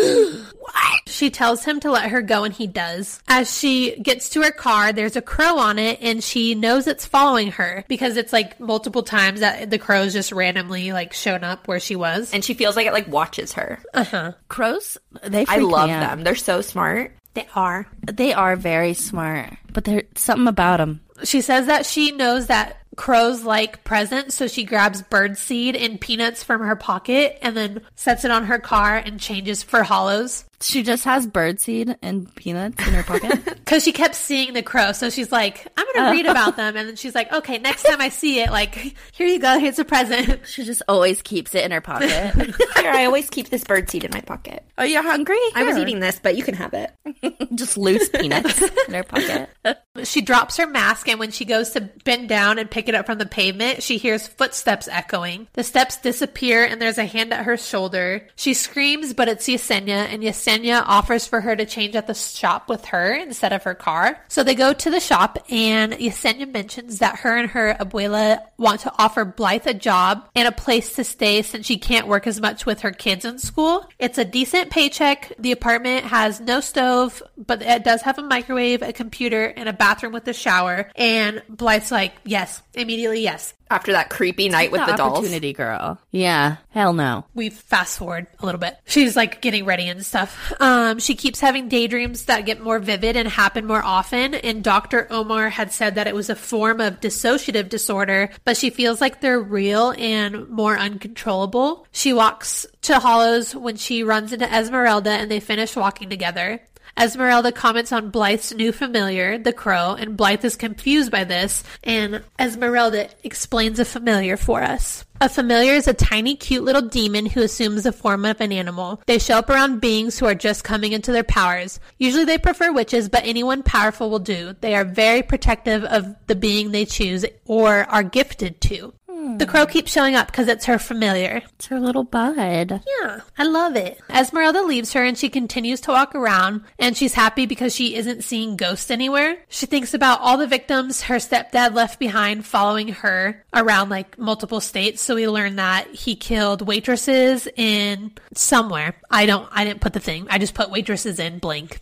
What? She tells him to let her go, and he does. As she gets to her car, there's a crow on it, and she knows it's following her because it's like multiple times that the crow's just randomly like shown up where she was. And she feels like it like watches her. Uh-huh. Crows, they freak I love me out. them. They're so smart. They are. They are very smart, but there's something about them. She says that she knows that crows like presents, so she grabs birdseed and peanuts from her pocket and then sets it on her car and changes for hollows. She just has birdseed and peanuts in her pocket? Because she kept seeing the crow, so she's like, I'm going to read about them. And then she's like, okay, next time I see it, like, here you go, here's a present. She just always keeps it in her pocket. Here, I always keep this birdseed in my pocket. Are you hungry? I was Here. eating this, but you can have it. Just loose peanuts in her pocket. She drops her mask, and when she goes to bend down and pick it up from the pavement, she hears footsteps echoing. The steps disappear, and there's a hand at her shoulder. She screams, but it's Yesenia, and Yesenia offers for her to change at the shop with her instead of her car. So they go to the shop, and Yesenia mentions that her and her abuela want to offer Blythe a job and a place to stay since she can't work as much with her kids in school. It's a decent paycheck. The apartment has no stove, but it does have a microwave, a computer, and a bathroom with a shower. And Blythe's like, yes, immediately yes. After that creepy night with the dolls. Opportunity girl. Yeah. Hell no. We fast forward a little bit. She's like getting ready and stuff. Um, she keeps having daydreams that get more vivid and happen more often. And Doctor Omar had said that it was a form of dissociative disorder, but she feels like they're real and more uncontrollable. She walks to Hollows when she runs into Esmeralda, and they finish walking together. Esmeralda comments on Blythe's new familiar, the crow, and Blythe is confused by this, and Esmeralda explains a familiar for us. A familiar is a tiny, cute little demon who assumes the form of an animal. They show up around beings who are just coming into their powers. Usually they prefer witches, but anyone powerful will do. They are very protective of the being they choose or are gifted to. The crow keeps showing up because it's her familiar. It's her little bud. Yeah, I love it. Esmeralda leaves her, and she continues to walk around, and she's happy because she isn't seeing ghosts anywhere. She thinks about all the victims her stepdad left behind following her around like multiple states. So we learned that he killed waitresses in somewhere. I don't, I didn't put the thing. I just put waitresses in blank.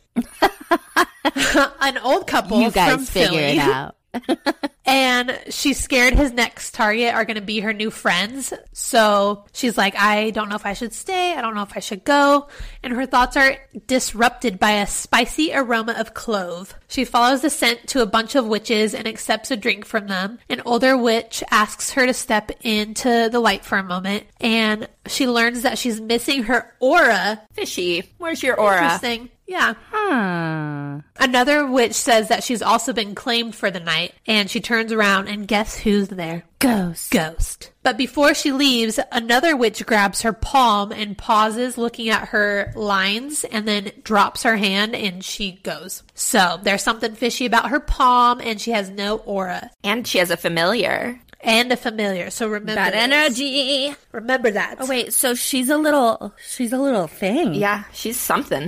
An old couple You guys from figure Philly. it out. And she's scared his next target are going to be her new friends. So she's like, I don't know if I should stay. I don't know if I should go. And her thoughts are disrupted by a spicy aroma of clove. She follows the scent to a bunch of witches and accepts a drink from them. An older witch asks her to step into the light for a moment. And she learns that she's missing her aura. Fishy. Where's your aura? Interesting. Yeah. Huh. Another witch says that she's also been claimed for the night, and she turns around and guess who's there? Ghost. Ghost. But before she leaves, another witch grabs her palm and pauses looking at her lines and then drops her hand and she goes. So there's something fishy about her palm, and she has no aura. And she has a familiar. and a familiar. So remember Bad this. energy. Remember that. Oh, wait, so she's a little, she's a little thing. Yeah, she's something.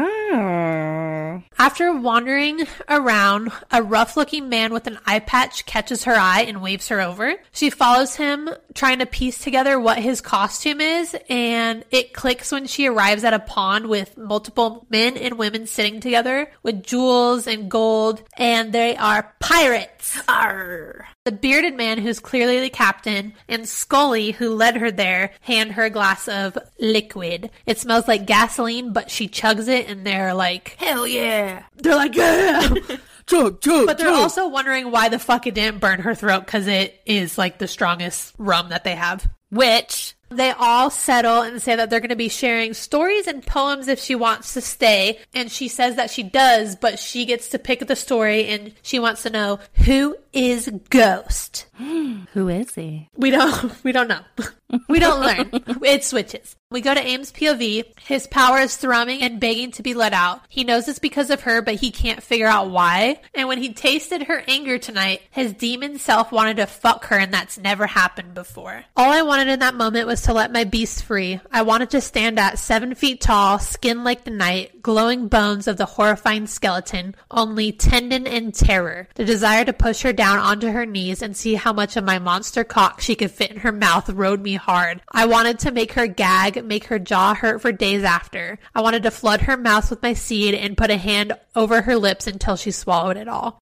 Oh. After wandering around, a rough-looking man with an eye patch catches her eye and waves her over. She follows him, trying to piece together what his costume is, and it clicks when she arrives at a pond with multiple men and women sitting together with jewels and gold, and they are pirates. Arr. The bearded man, who's clearly the captain, and Scully, who led her there, hand her a glass of liquid. It smells like gasoline, but she chugs it, and they're like, Hell yeah. they're like, yeah. Chug, chug, But they're chug. also wondering why the fuck it didn't burn her throat, because it is like the strongest rum that they have. Which... They all settle and say that they're going to be sharing stories and poems if she wants to stay. And she says that she does, but she gets to pick the story and she wants to know, who is Ghost? Who is he? We don't, we don't know. We don't learn. It switches. We go to Ames' P O V. His power is thrumming and begging to be let out. He knows it's because of her, but he can't figure out why. And when he tasted her anger tonight, his demon self wanted to fuck her, and that's never happened before. All I wanted in that moment was to let my beast free. I wanted to stand at seven feet tall, skin like the night, glowing bones of the horrifying skeleton, only tendon and terror. The desire to push her down onto her knees and see how much of my monster cock she could fit in her mouth rode me hard. I wanted to make her gag, make her jaw hurt for days after. I wanted to flood her mouth with my seed and put a hand over her lips until she swallowed it all.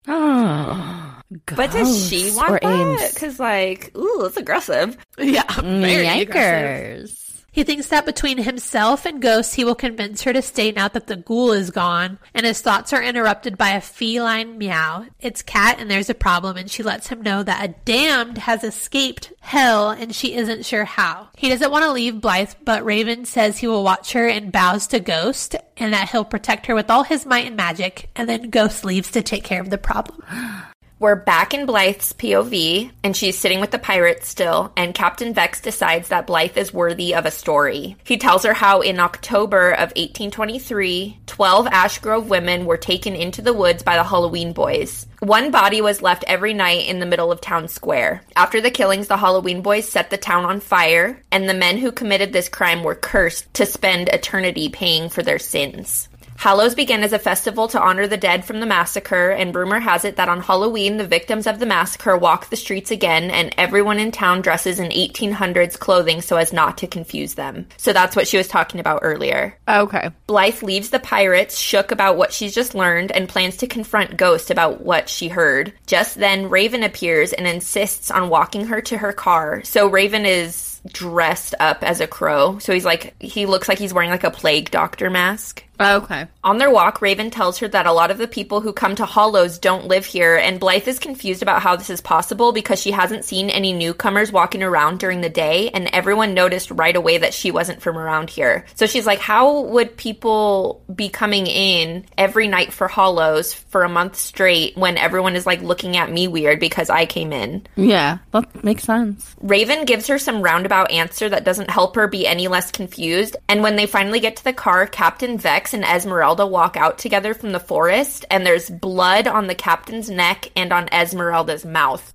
Oh. But does she want or that? Ames? Because, like, ooh, it's aggressive. Yeah, very aggressive. Yikers. He thinks that between himself and Ghost, he will convince her to stay now that the ghoul is gone, and his thoughts are interrupted by a feline meow. It's Cat, and there's a problem, and she lets him know that a damned has escaped hell, and she isn't sure how. He doesn't want to leave Blythe, but Raven says he will watch her and bows to Ghost, and that he'll protect her with all his might and magic, and then Ghost leaves to take care of the problem. We're back in Blythe's P O V, and she's sitting with the pirates still, and Captain Vex decides that Blythe is worthy of a story. He tells her how in October of eighteen twenty-three, twelve Ash Grove women were taken into the woods by the Halloween boys. One body was left every night in the middle of town square. After the killings, the Halloween boys set the town on fire, and the men who committed this crime were cursed to spend eternity paying for their sins. Hallows began as a festival to honor the dead from the massacre, and rumor has it that on Halloween, the victims of the massacre walk the streets again, and everyone in town dresses in eighteen hundreds clothing so as not to confuse them. So that's what she was talking about earlier. Okay. Blythe leaves the pirates, shook about what she's just learned, and plans to confront Ghost about what she heard. Just then, Raven appears and insists on walking her to her car. So Raven is dressed up as a crow. So he's like, he looks like he's wearing like a plague doctor mask. Okay. On their walk, Raven tells her that a lot of the people who come to Hollows don't live here, and Blythe is confused about how this is possible because she hasn't seen any newcomers walking around during the day, and everyone noticed right away that she wasn't from around here. So she's like, how would people be coming in every night for Hollows for a month straight when everyone is like looking at me weird because I came in? Yeah, that makes sense. Raven gives her some roundabout answer that doesn't help her be any less confused, and when they finally get to the car, Captain Vex and Esmeralda walk out together from the forest, and there's blood on the captain's neck and on Esmeralda's mouth.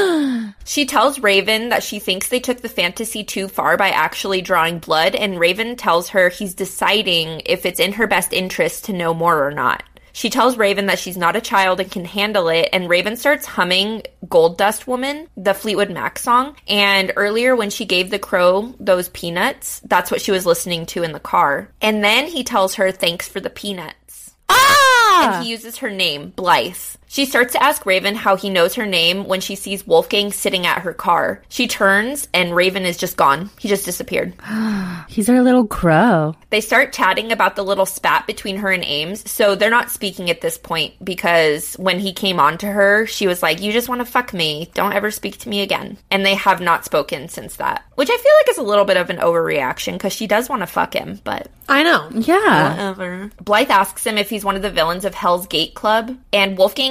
She tells Raven that she thinks they took the fantasy too far by actually drawing blood, and Raven tells her he's deciding if it's in her best interest to know more or not. She tells Raven that she's not a child and can handle it, and Raven starts humming Gold Dust Woman, the Fleetwood Mac song, and earlier when she gave the crow those peanuts, that's what she was listening to in the car. And then he tells her thanks for the peanuts. Ah! And he uses her name, Blythe. She starts to ask Raven how he knows her name when she sees Wolfgang sitting at her car. She turns, and Raven is just gone. He just disappeared. He's our little crow. They start chatting about the little spat between her and Ames, so they're not speaking at this point because when he came on to her, she was like, you just want to fuck me. Don't ever speak to me again. And they have not spoken since that, which I feel like is a little bit of an overreaction because she does want to fuck him, but... I know. Yeah. Whatever. Blythe asks him if he's one of the villains of Hell's Gate Club, and Wolfgang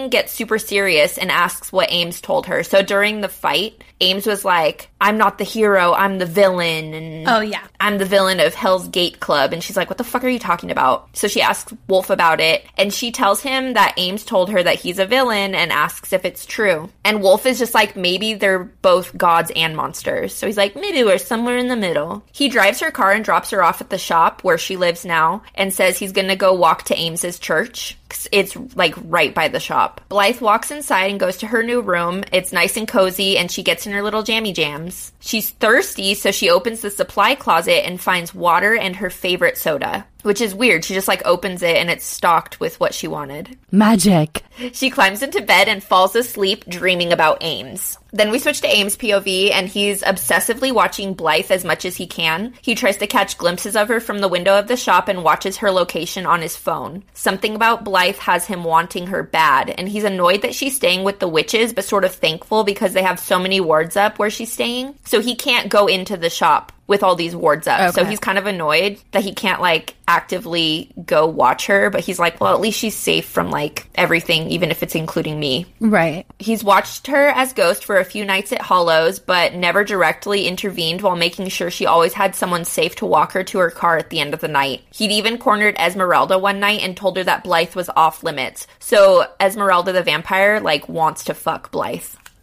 then gets super serious and asks what Ames told her. So during the fight, Ames was like, I'm not the hero, I'm the villain. And oh, yeah. I'm the villain of Hell's Gate Club. And she's like, what the fuck are you talking about? So she asks Wolf about it, and she tells him that Ames told her that he's a villain and asks if it's true. And Wolf is just like, maybe they're both gods and monsters. So he's like, maybe we're somewhere in the middle. He drives her car and drops her off at the shop where she lives now and says he's gonna go walk to Ames's church. It's like right by the shop. Blythe walks inside and goes to her new room. It's nice and cozy, and she gets in her little jammy jams. She's thirsty, so she opens the supply closet and finds water and her favorite soda, which is weird. She just like opens it and it's stocked with what she wanted. Magic. She climbs into bed and falls asleep dreaming about Ames. Then we switch to Ames' P O V, and he's obsessively watching Blythe as much as he can. He tries to catch glimpses of her from the window of the shop and watches her location on his phone. Something about Blythe has him wanting her bad, and he's annoyed that she's staying with the witches, but sort of thankful because they have so many wards up where she's staying. So he can't go into the shop with all these wards up. Okay. So he's kind of annoyed that he can't, like, actively go watch her, but he's like, well, at least she's safe from, like, everything, even if it's including me. Right. He's watched her as Ghost for a few nights at Hollows, but never directly intervened while making sure she always had someone safe to walk her to her car at the end of the night. He'd even cornered Esmeralda one night and told her that Blythe was off limits. So Esmeralda the vampire, like, wants to fuck Blythe.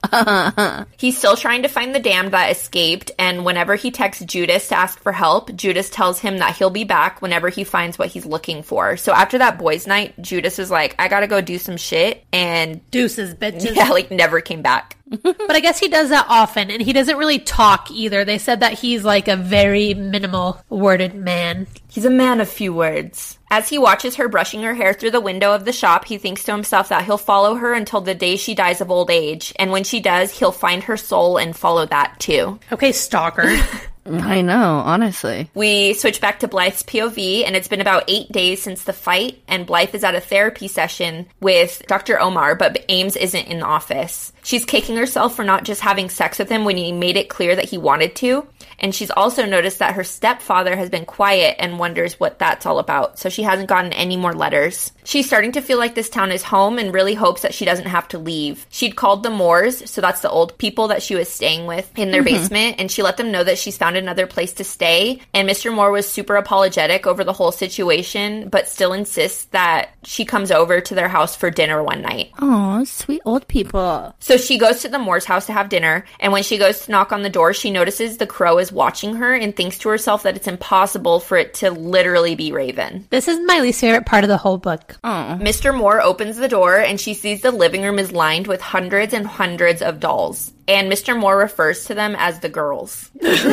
He's still trying to find the damned that escaped, and whenever he texts Judas to ask for help, Judas tells him that he'll be back whenever he finds what he's looking for. So after that boys' night, Judas is like, I gotta go do some shit, and deuces, bitches. Yeah, like, never came back. But I guess he does that often, and he doesn't really talk either. They said that he's like a very minimal worded man. He's a man of few words. As he watches her brushing her hair through the window of the shop, he thinks to himself that he'll follow her until the day she dies of old age. And when she does, he'll find her soul and follow that too. Okay, stalker. I know, honestly. We switch back to Blythe's P O V, and it's been about eight days since the fight, and Blythe is at a therapy session with Doctor Omar, but Ames isn't in the office. She's kicking herself for not just having sex with him when he made it clear that he wanted to, and she's also noticed that her stepfather has been quiet and wonders what that's all about, so she hasn't gotten any more letters. She's starting to feel like this town is home and really hopes that she doesn't have to leave. She'd called the Moors, so that's the old people that she was staying with, in their mm-hmm. basement, and she let them know that she's found another place to stay, and Mister Moore was super apologetic over the whole situation, but still insists that she comes over to their house for dinner one night. Aw, sweet old people. So she goes to the Moore's house to have dinner, and when she goes to knock on the door, she notices the crow is watching her and thinks to herself that it's impossible for it to literally be Raven. This is my least favorite part of the whole book. Oh. Mister Moore opens the door, and she sees the living room is lined with hundreds and hundreds of dolls. And Mister Moore refers to them as the girls.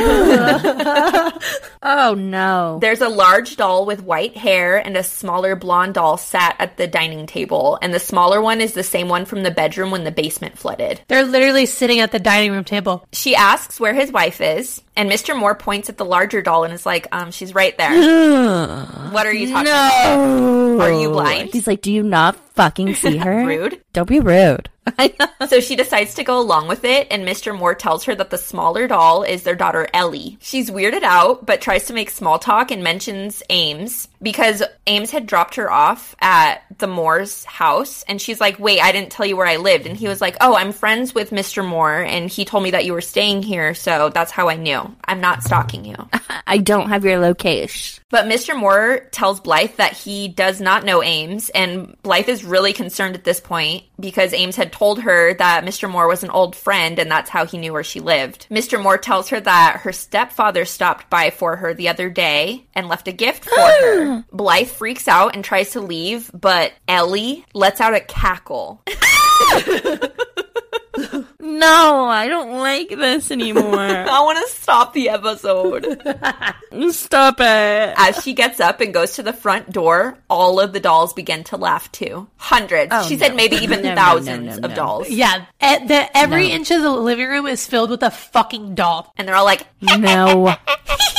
Oh, no. There's a large doll with white hair and a smaller blonde doll sat at the dining table. And the smaller one is the same one from the bedroom when the basement flooded. They're literally sitting at the dining room table. She asks where his wife is. And Mister Moore points at the larger doll and is like, um, she's right there. What are you talking no. about? Are you blind? He's like, do you not fucking see her? Rude. Don't be rude. So she decides to go along with it, and Mister Moore tells her that the smaller doll is their daughter Ellie. She's weirded out, but tries to make small talk and mentions Ames, because Ames had dropped her off at the Moore's house, and she's like, wait, I didn't tell you where I lived. And he was like, oh, I'm friends with Mister Moore, and he told me that you were staying here, so that's how I knew. I'm not stalking you. I don't have your location. But Mister Moore tells Blythe that he does not know Ames, and Blythe is really concerned at this point because Ames had told her that Mister Moore was an old friend and that's how he knew where she lived. Mister Moore tells her that her stepfather stopped by for her the other day and left a gift for her. Blythe freaks out and tries to leave, but Ellie lets out a cackle. No, I don't like this anymore. I want to stop the episode. Stop it. As she gets up and goes to the front door, all of the dolls begin to laugh too. Hundreds. Oh, she no. said maybe even no, thousands no, no, no, of no. dolls. Yeah, at the, every No. inch of the living room is filled with a fucking doll. And they're all like, No.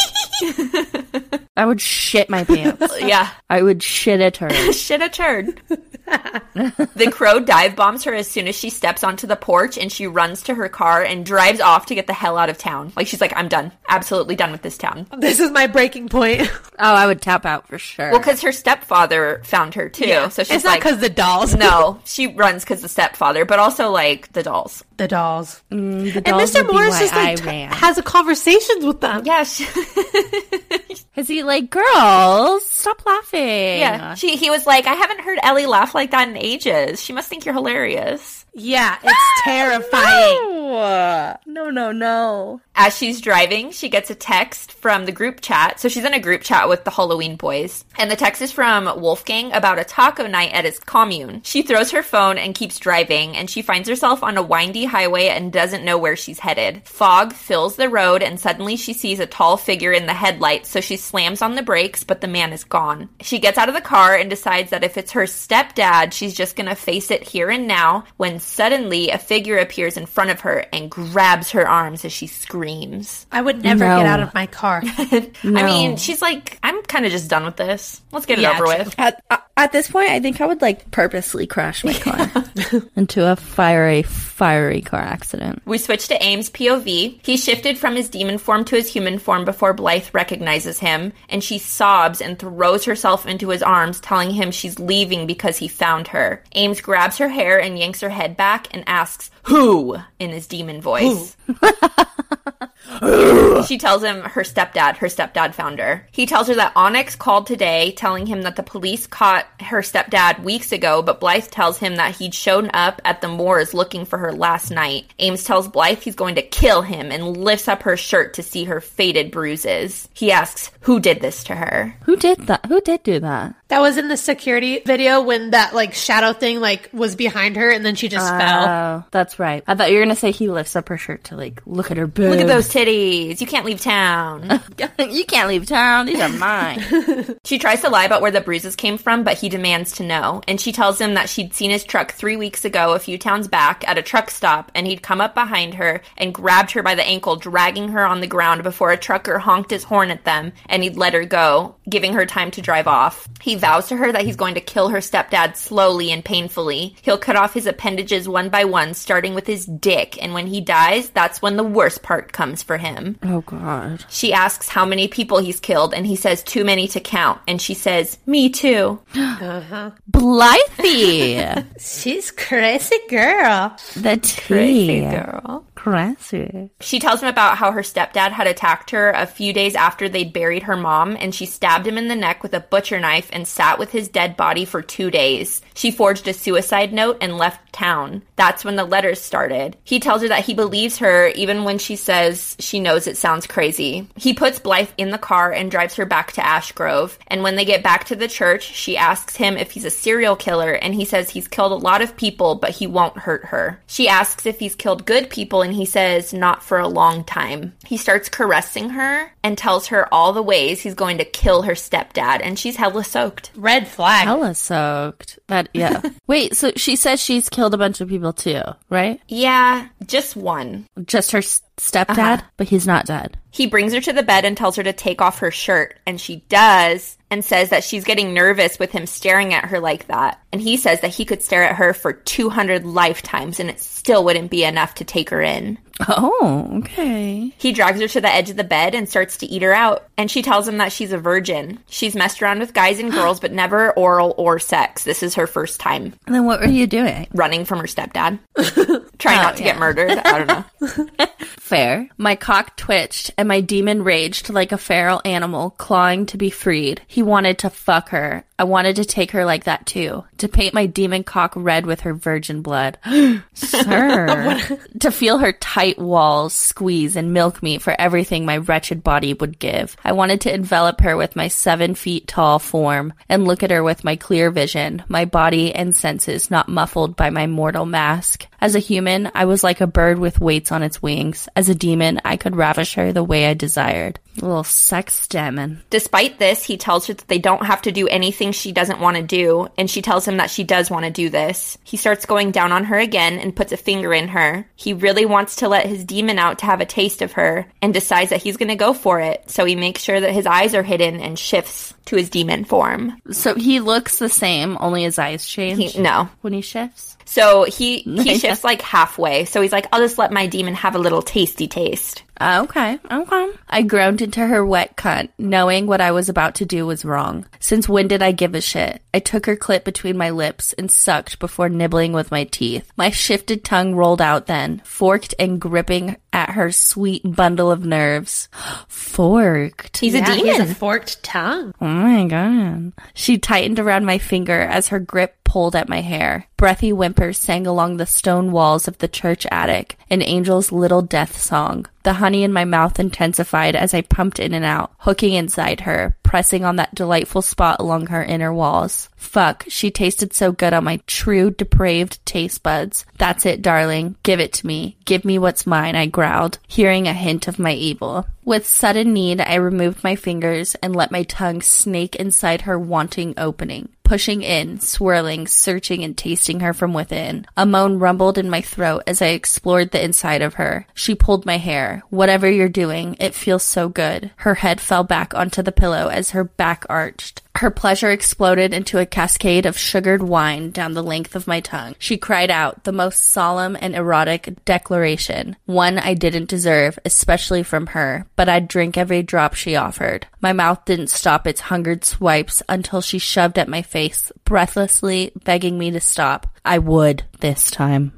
I would shit my pants. Yeah. I would shit a turd. Shit a turd. The crow dive bombs her as soon as she steps onto the porch, and she runs to her car and drives off to get the hell out of town. Like, she's like, I'm done. Absolutely done with this town. This is my breaking point. Oh, I would tap out for sure. Well, because her stepfather found her, too. Yeah. So she's it's not like... because the dolls. No, she runs because the stepfather, but also, like, the dolls. The dolls. Mm, the And dolls Mister would be Morris why just, like, I t- ran. has a conversations with them. Yeah, she... Is he like, girls, stop laughing? yeah. She, he was like, I haven't heard Ellie laugh like that in ages. She must think you're hilarious. Yeah, it's terrifying. No. no, no, no. As she's driving, she gets a text from the group chat. So she's in a group chat with the Halloween boys. And the text is from Wolfgang about a taco night at his commune. She throws her phone and keeps driving, and she finds herself on a windy highway and doesn't know where she's headed. Fog fills the road, and suddenly she sees a tall figure in the headlights, so she slams on the brakes, but the man is gone. She gets out of the car and decides that if it's her stepdad, she's just gonna face it here and now, when suddenly a figure appears in front of her and grabs her arms as she screams. I would never No. get out of my car. No. I mean, she's like, I'm kind of just done with this. Let's get it Yeah, over true. with. At, at this point, I think I would like purposely crash my car into a fiery, fiery car accident. We switch to Ames' P O V. He shifted from his demon form to his human form before Blythe recognizes him, and she sobs and throws herself into his arms, telling him she's leaving because he found her. Ames grabs her hair and yanks her head back and asks, "Who?" in his demon voice. She tells him her stepdad, her stepdad found her. He tells her that Onyx called today, telling him that the police caught her stepdad weeks ago, but Blythe tells him that he'd shown up at the moors looking for her last night. Ames tells Blythe he's going to kill him and lifts up her shirt to see her faded bruises. He asks, who did this to her? Who did that? Who did do that? That was in the security video when that like shadow thing like was behind her and then she just fell. Oh, that's right. I thought you were gonna say he lifts up her shirt to like look at her boobs. Look at those titties. You can't leave town. You can't leave town. These are mine. She tries to lie about where the bruises came from, but he demands to know. And she tells him that she'd seen his truck three weeks ago, a few towns back, at a truck stop, and he'd come up behind her and grabbed her by the ankle, dragging her on the ground before a trucker honked his horn at them, and he'd let her go, giving her time to drive off. He vows to her that he's going to kill her stepdad slowly and painfully. He'll cut off his appendages one by one, starting with his dick, and when he dies, that's when the worst part comes for him. Oh, God. She asks how many people he's killed, and he says too many to count, and she says, me too. Uh-huh. Blythe. She's crazy girl. The tea. Crazy girl. Crazy. She tells him about how her stepdad had attacked her a few days after they'd buried her mom, and she stabbed him in the neck with a butcher knife and sat with his dead body for two days. She forged a suicide note and left town. That's when the letters started. He tells her that he believes her even when she says she knows it sounds crazy. He puts Blythe in the car and drives her back to Ash Grove, and when they get back to the church, she asks him if he's a serial killer, and he says he's killed a lot of people, but he won't hurt her. She asks if he's killed good people, and he says not for a long time. He starts caressing her and tells her all the ways he's going to kill her stepdad, and she's hella soaked. Red flag. Hella soaked. That, yeah. Wait, so she says she's killed a bunch of people too, right? Yeah, just one. Just her s- stepdad, Uh-huh. but he's not dead. He brings her to the bed and tells her to take off her shirt, and she does, and says that she's getting nervous with him staring at her like that. And he says that he could stare at her for two hundred lifetimes, and it still wouldn't be enough to take her in. Oh, okay. He drags her to the edge of the bed and starts to eat her out, and she tells him that she's a virgin. She's messed around with guys and girls, but never oral or sex. This is her first time. And then what were you doing? Running from her stepdad. Trying Oh, not to yeah. get murdered. I don't know. Fair. My cock twitched and my demon raged like a feral animal clawing to be freed. He wanted to fuck her. I wanted to take her like that too. To paint my demon cock red with her virgin blood. Sir. To feel her tight walls squeeze and milk me for everything my wretched body would give. I wanted to envelop her with my seven feet tall form and look at her with my clear vision, my body and senses not muffled by my mortal mask. As a human, I was like a bird with weights on its wings. As a demon, I could ravish her the way I desired. A little sex demon. Despite this, he tells her that they don't have to do anything she doesn't want to do, and she tells him that she does want to do this. He starts going down on her again and puts a finger in her. He really wants to let his demon out to have a taste of her, and decides that he's going to go for it, so he makes sure that his eyes are hidden and shifts to his demon form. So he looks the same, only his eyes change? He, no. When he shifts? So he, he shifts like halfway, so he's like, I'll just let my demon have a little tasty taste. Uh, okay, okay. I groaned into her wet cunt, knowing what I was about to do was wrong. Since when did I give a shit? I took her clit between my lips and sucked before nibbling with my teeth. My shifted tongue rolled out then, forked and gripping at her sweet bundle of nerves. Forked. He's yeah, a demon. He has a forked tongue. Oh my god. She tightened around my finger as her grip pulled at my hair. Breathy whimpers sang along the stone walls of the church attic, an angel's little death song. The honey in my mouth intensified as I pumped in and out, hooking inside her, pressing on that delightful spot along her inner walls. Fuck, she tasted so good on my true, depraved taste buds. That's it, darling. Give it to me. Give me what's mine, I growled, hearing a hint of my evil. With sudden need, I removed my fingers and let my tongue snake inside her wanting opening. Pushing in, swirling, searching, and tasting her from within. A moan rumbled in my throat as I explored the inside of her. She pulled my hair. Whatever you're doing, it feels so good. Her head fell back onto the pillow as her back arched. Her pleasure exploded into a cascade of sugared wine down the length of my tongue. She cried out, the most solemn and erotic declaration, one I didn't deserve, especially from her, but I'd drink every drop she offered. My mouth didn't stop its hungered swipes until she shoved at my face, breathlessly begging me to stop. I would this time.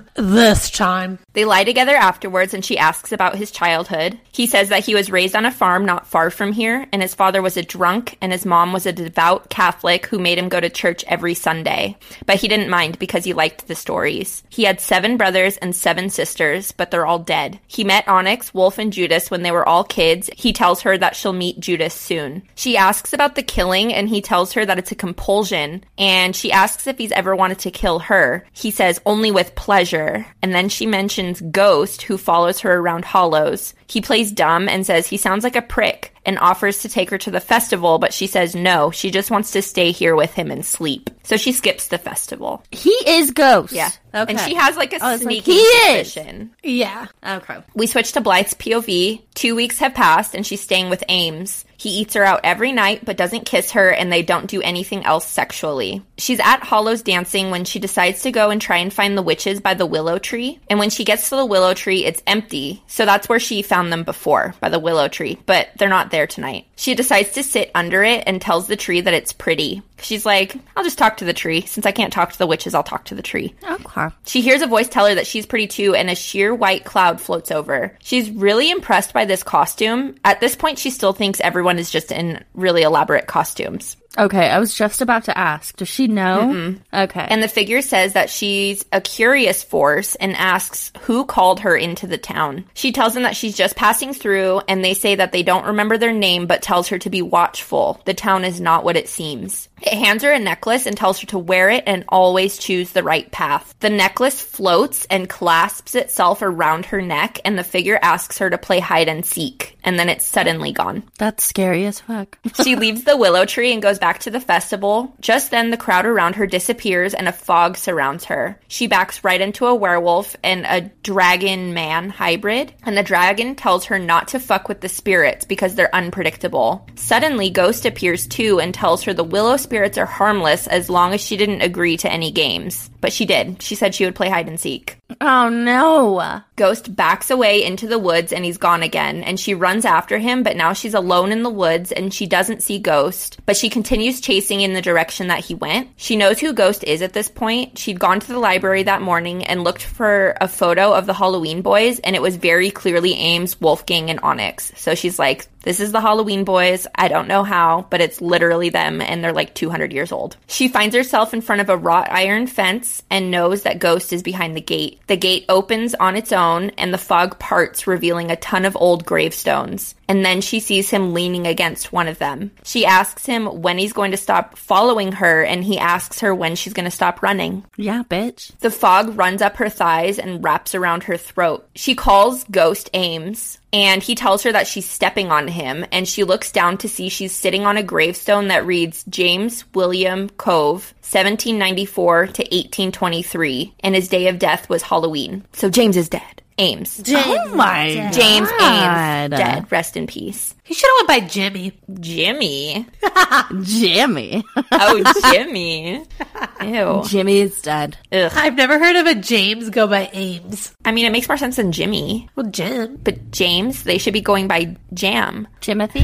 This time. They lie together afterwards, and she asks about his childhood. He says that he was raised on a farm not far from here, and his father was a drunk, and his mom was a devout Catholic who made him go to church every Sunday. But he didn't mind because he liked the stories. He had seven brothers and seven sisters, but they're all dead. He met Onyx, Wolf, and Judas when they were all kids. He tells her that she'll meet Judas soon. She asks about the killing, and he tells her that it's a compulsion, and she asks if he's ever wanted to kill her. He says only with pleasure. And then she mentions Ghost, who follows her around Hollows. He plays dumb and says he sounds like a prick and offers to take her to the festival, but she says no, she just wants to stay here with him and sleep. So she skips the festival. He is Ghost. Yeah. Okay. And she has like a sneaky like, suspicion. Yeah. Okay. We switch to Blythe's P O V. Two weeks have passed and she's staying with Ames. He eats her out every night but doesn't kiss her, and they don't do anything else sexually. She's at Hollows dancing when she decides to go and try and find the witches by the willow tree. And when she gets to the willow tree, it's empty. So that's where she found them before, by the willow tree. But they're not there tonight. She decides to sit under it and tells the tree that it's pretty. She's like, I'll just talk to the tree. Since I can't talk to the witches, I'll talk to the tree. Okay. She hears a voice tell her that she's pretty too, and a sheer white cloud floats over. She's really impressed by this costume. At this point, she still thinks everyone is just in really elaborate costumes. Okay, I was just about to ask. Does she know? Mm-mm. Okay. And the figure says that she's a curious force and asks who called her into the town. She tells them that she's just passing through, and they say that they don't remember their name, but tells her to be watchful. The town is not what it seems. It hands her a necklace and tells her to wear it and always choose the right path. The necklace floats and clasps itself around her neck, and the figure asks her to play hide and seek, and then it's suddenly gone. That's scary as fuck. She leaves the willow tree and goes back to the festival. Just then, the crowd around her disappears and a fog surrounds her. She backs right into a werewolf and a dragon-man hybrid, and the dragon tells her not to fuck with the spirits because they're unpredictable. Suddenly, Ghost appears too and tells her the willow spirits are harmless as long as she didn't agree to any games. But she did. She said she would play hide and seek. Oh no. Ghost backs away into the woods and he's gone again, and she runs after him, but now she's alone in the woods and she doesn't see Ghost, but she continues chasing in the direction that he went. She knows who Ghost is at this point. She'd gone to the library that morning and looked for a photo of the Halloween boys, and it was very clearly Ames, Wolfgang, and Onyx. So she's like, This is the Halloween boys. I don't know how, but it's literally them, and they're like two hundred years old. She finds herself in front of a wrought iron fence and knows that Ghost is behind the gate. The gate opens on its own, and the fog parts, revealing a ton of old gravestones. And then she sees him leaning against one of them. She asks him when he's going to stop following her, and he asks her when she's going to stop running. Yeah, bitch. The fog runs up her thighs and wraps around her throat. She calls Ghost Ames, and he tells her that she's stepping on him, and she looks down to see she's sitting on a gravestone that reads James William Cove, seventeen ninety-four to eighteen twenty-three, and his day of death was Halloween. So James is dead. Ames. James oh my dead. James God. Ames. Dead. Rest in peace. He should have went by Jimmy. Jimmy. Jimmy. Oh, Jimmy. Ew. Jimmy is dead. Ugh. I've never heard of a James go by Ames. I mean, it makes more sense than Jimmy. Well, Jim. But James, they should be going by Jam. Timothy?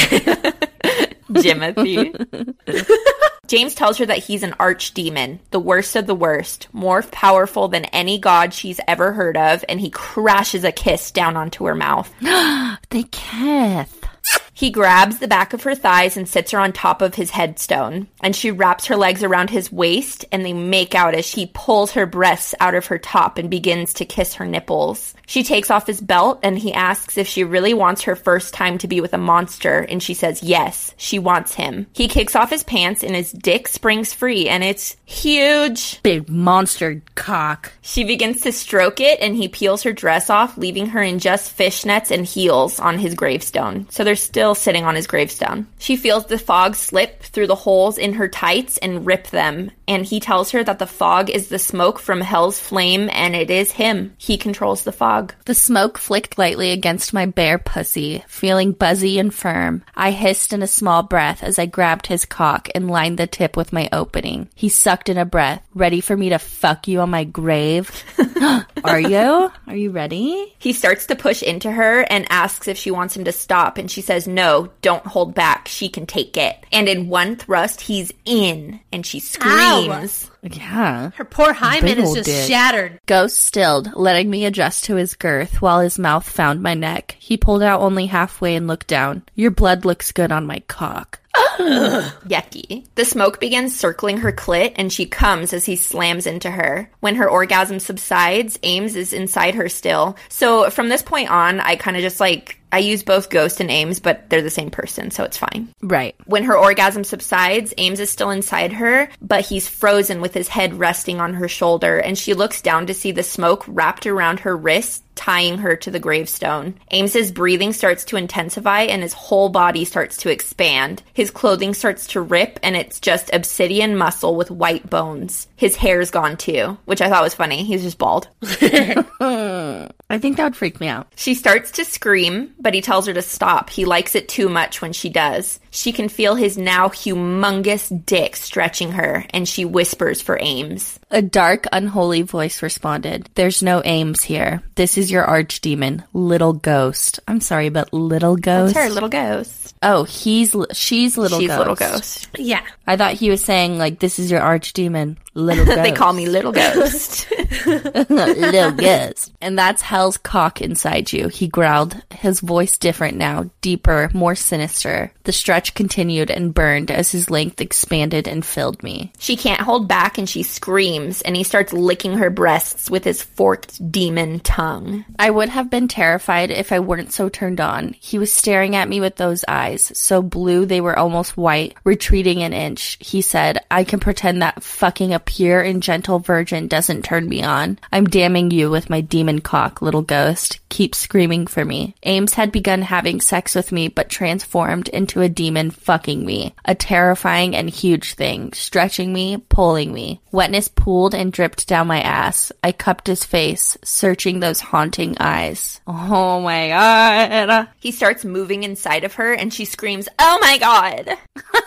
Jimothy. James tells her that he's an archdemon, the worst of the worst, more powerful than any god she's ever heard of, and he crashes a kiss down onto her mouth. They kiss. He grabs the back of her thighs and sits her on top of his headstone, and she wraps her legs around his waist, and they make out as he pulls her breasts out of her top and begins to kiss her nipples. She takes off his belt, and he asks if she really wants her first time to be with a monster, and she says yes, she wants him. He kicks off his pants, and his dick springs free, and it's huge. Big monster cock. She begins to stroke it, and he peels her dress off, leaving her in just fishnets and heels on his gravestone. So they're still sitting on his gravestone. She feels the fog slip through the holes in her tights and rip them, and he tells her that the fog is the smoke from hell's flame, and it is him. He controls the fog. The smoke flicked lightly against my bare pussy, feeling buzzy and firm. I hissed in a small breath as I grabbed his cock and lined the tip with my opening. He sucked in a breath, ready for me to fuck you on my grave. Are you? Are you ready? He starts to push into her and asks if she wants him to stop, and she says, no, don't hold back. She can take it. And in one thrust, he's in, and she screams. Ow. Yeah. Her poor hymen Big is ol' just dick. shattered. Ghost stilled, letting me adjust to his girth while his mouth found my neck. He pulled out only halfway and looked down. Your blood looks good on my cock. Yucky. The smoke begins circling her clit, and she comes as he slams into her. When her orgasm subsides, Ames is inside her still. So from this point on, I kind of just like, I use both Ghost and Ames, but they're the same person, so it's fine. Right. When her orgasm subsides, Ames is still inside her, but he's frozen with his head resting on her shoulder, and she looks down to see the smoke wrapped around her wrist, tying her to the gravestone. Ames's breathing starts to intensify, and his whole body starts to expand. His clothing starts to rip, and it's just obsidian muscle with white bones. His hair's gone too, which I thought was funny. He's just bald. I think that would freak me out. She starts to scream, but he tells her to stop. He likes it too much when she does. She can feel his now humongous dick stretching her, and she whispers for Ames. A dark, unholy voice responded, "There's no Ames here. This is your archdemon, Little Ghost." I'm sorry, but Little Ghost? That's her, Little Ghost. Oh, he's li- she's Little She's Ghost. Little Ghost. Yeah. I thought he was saying, like, this is your archdemon, Little Ghost. They call me Little Ghost. Little Ghost. And that's hell's cock inside you, he growled, his voice different now, deeper, more sinister. The stretch continued and burned as his length expanded and filled me. She can't hold back, and she screams, and he starts licking her breasts with his forked demon tongue. I would have been terrified if I weren't so turned on. He was staring at me with those eyes, so blue they were almost white, retreating an inch. He said, "I can pretend that fucking a pure and gentle virgin doesn't turn me on. I'm damning you with my demon cock, Little Ghost. Keep screaming for me." Ames had begun having sex with me, but transformed into a demon fucking me. A terrifying and huge thing, stretching me, pulling me. Wetness pooled and dripped down my ass. I cupped his face, searching those haunting eyes. Oh my god. He starts moving inside of her, and she screams, "Oh my god!"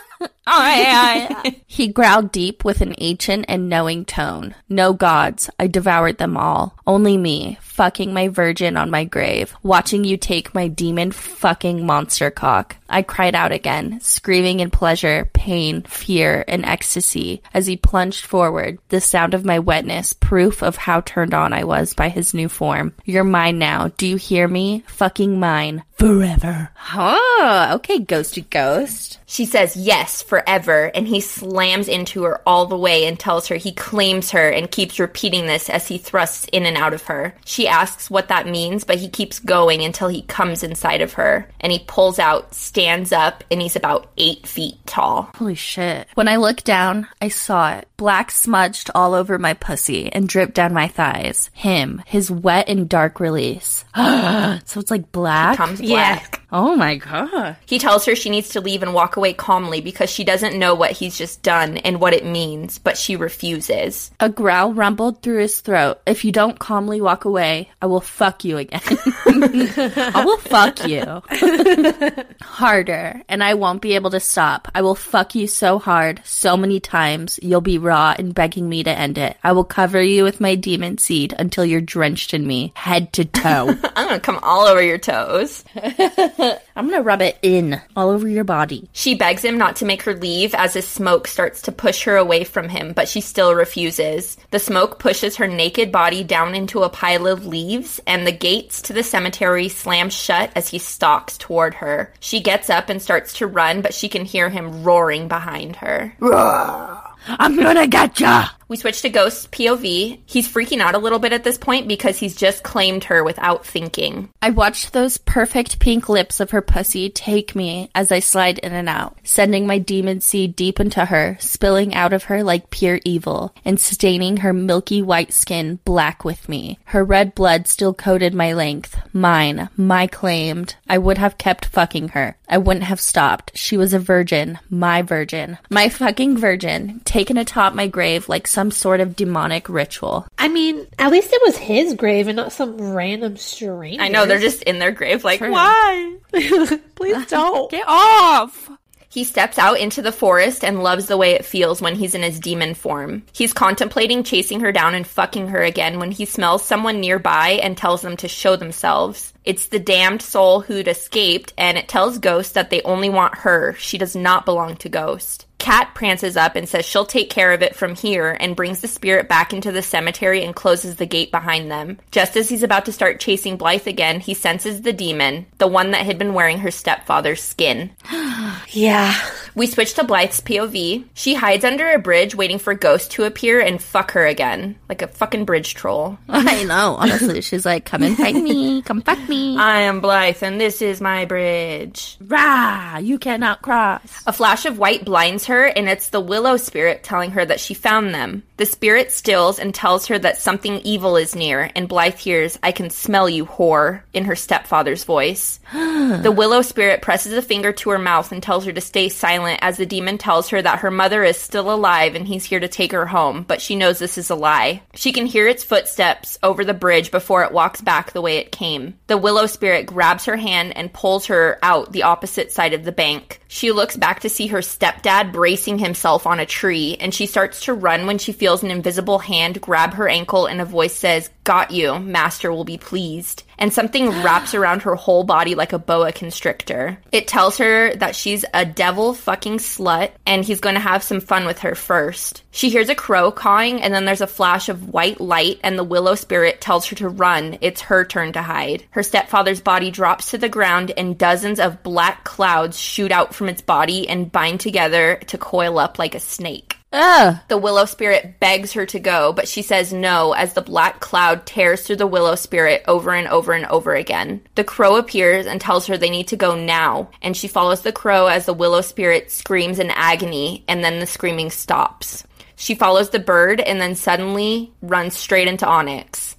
Oh, yeah, yeah. He growled deep with an ancient and knowing tone. No gods, I devoured them all. Only me, fucking my virgin on my grave, watching you take my demon fucking monster cock. I cried out again, screaming in pleasure, pain, fear, and ecstasy as he plunged forward, the sound of my wetness, proof of how turned on I was by his new form. You're mine now, do you hear me? Fucking mine. Forever. Oh, okay, ghosty ghost. She says yes, forever, and he slams into her all the way and tells her he claims her and keeps repeating this as he thrusts in and out of her. She asks what that means, but he keeps going until he comes inside of her, and he pulls out, stands up, and he's about eight feet tall. Holy shit. When I looked down, I saw it. Black smudged all over my pussy and dripped down my thighs. Him, his wet and dark release. So it's like black? He comes black. Yeah. Oh my god. He tells her she needs to leave and walk away calmly because she doesn't know what he's just done and what it means, but she refuses. A growl rumbled through his throat. If you don't calmly walk away, I will fuck you again. I will fuck you. Harder, and I won't be able to stop. I will fuck you so hard, so many times, you'll be raw and begging me to end it. I will cover you with my demon seed until you're drenched in me, head to toe. I'm gonna come all over your toes. I'm gonna rub it in, all over your body. She begs him not to make her leave as his smoke starts to push her away from him, but she still refuses. The smoke pushes her naked body down into a pile of leaves, and the gates to the cemetery slam shut as he stalks toward her. She gets up and starts to run, but she can hear him roaring behind her. I'm gonna get ya! We switch to Ghost's P O V. He's freaking out a little bit at this point because he's just claimed her without thinking. I watched those perfect pink lips of her pussy take me as I slide in and out, sending my demon seed deep into her, spilling out of her like pure evil, and staining her milky white skin black with me. Her red blood still coated my length. Mine. My claimed. I would have kept fucking her. I wouldn't have stopped. She was a virgin. My virgin. My fucking virgin, taken atop my grave like some sort of demonic ritual. I mean, at least it was his grave and not some random stranger. I know, they're just in their grave like, True. why? Please don't. Get off! He steps out into the forest and loves the way it feels when he's in his demon form. He's contemplating chasing her down and fucking her again when he smells someone nearby and tells them to show themselves. It's the damned soul who'd escaped, and it tells Ghost that they only want her. She does not belong to Ghost. Kat prances up and says she'll take care of it from here and brings the spirit back into the cemetery and closes the gate behind them. Just as he's about to start chasing Blythe again, he senses the demon, the one that had been wearing her stepfather's skin. Yeah. We switch to Blythe's P O V. She hides under a bridge waiting for Ghost to appear and fuck her again. Like a fucking bridge troll. I know, honestly. She's like, come and fight me. Come fuck me. I am Blythe and this is my bridge. Rah! You cannot cross. A flash of white blinds her, and it's the Willow spirit telling her that she found them. The spirit stills and tells her that something evil is near, and Blythe hears, I can smell you, whore, in her stepfather's voice. The Willow spirit presses a finger to her mouth and tells her to stay silent as the demon tells her that her mother is still alive and he's here to take her home, but she knows this is a lie. She can hear its footsteps over the bridge before it walks back the way it came. The Willow spirit grabs her hand and pulls her out the opposite side of the bank. She looks back to see her stepdad bracing himself on a tree, and she starts to run when she feels an invisible hand grab her ankle and a voice says, "Got you, master will be pleased." And something wraps around her whole body like a boa constrictor. It tells her that she's a devil fucking slut, and he's going to have some fun with her first. She hears a crow cawing, and then there's a flash of white light, and the Willow spirit tells her to run. It's her turn to hide. Her stepfather's body drops to the ground, and dozens of black clouds shoot out from its body and bind together to coil up like a snake. Ugh. The Willow spirit begs her to go, but she says no as the black cloud tears through the Willow spirit over and over and over again. The crow appears and tells her they need to go now, and she follows the crow as the Willow spirit screams in agony, and then the screaming stops. She follows the bird and then suddenly runs straight into Onyx.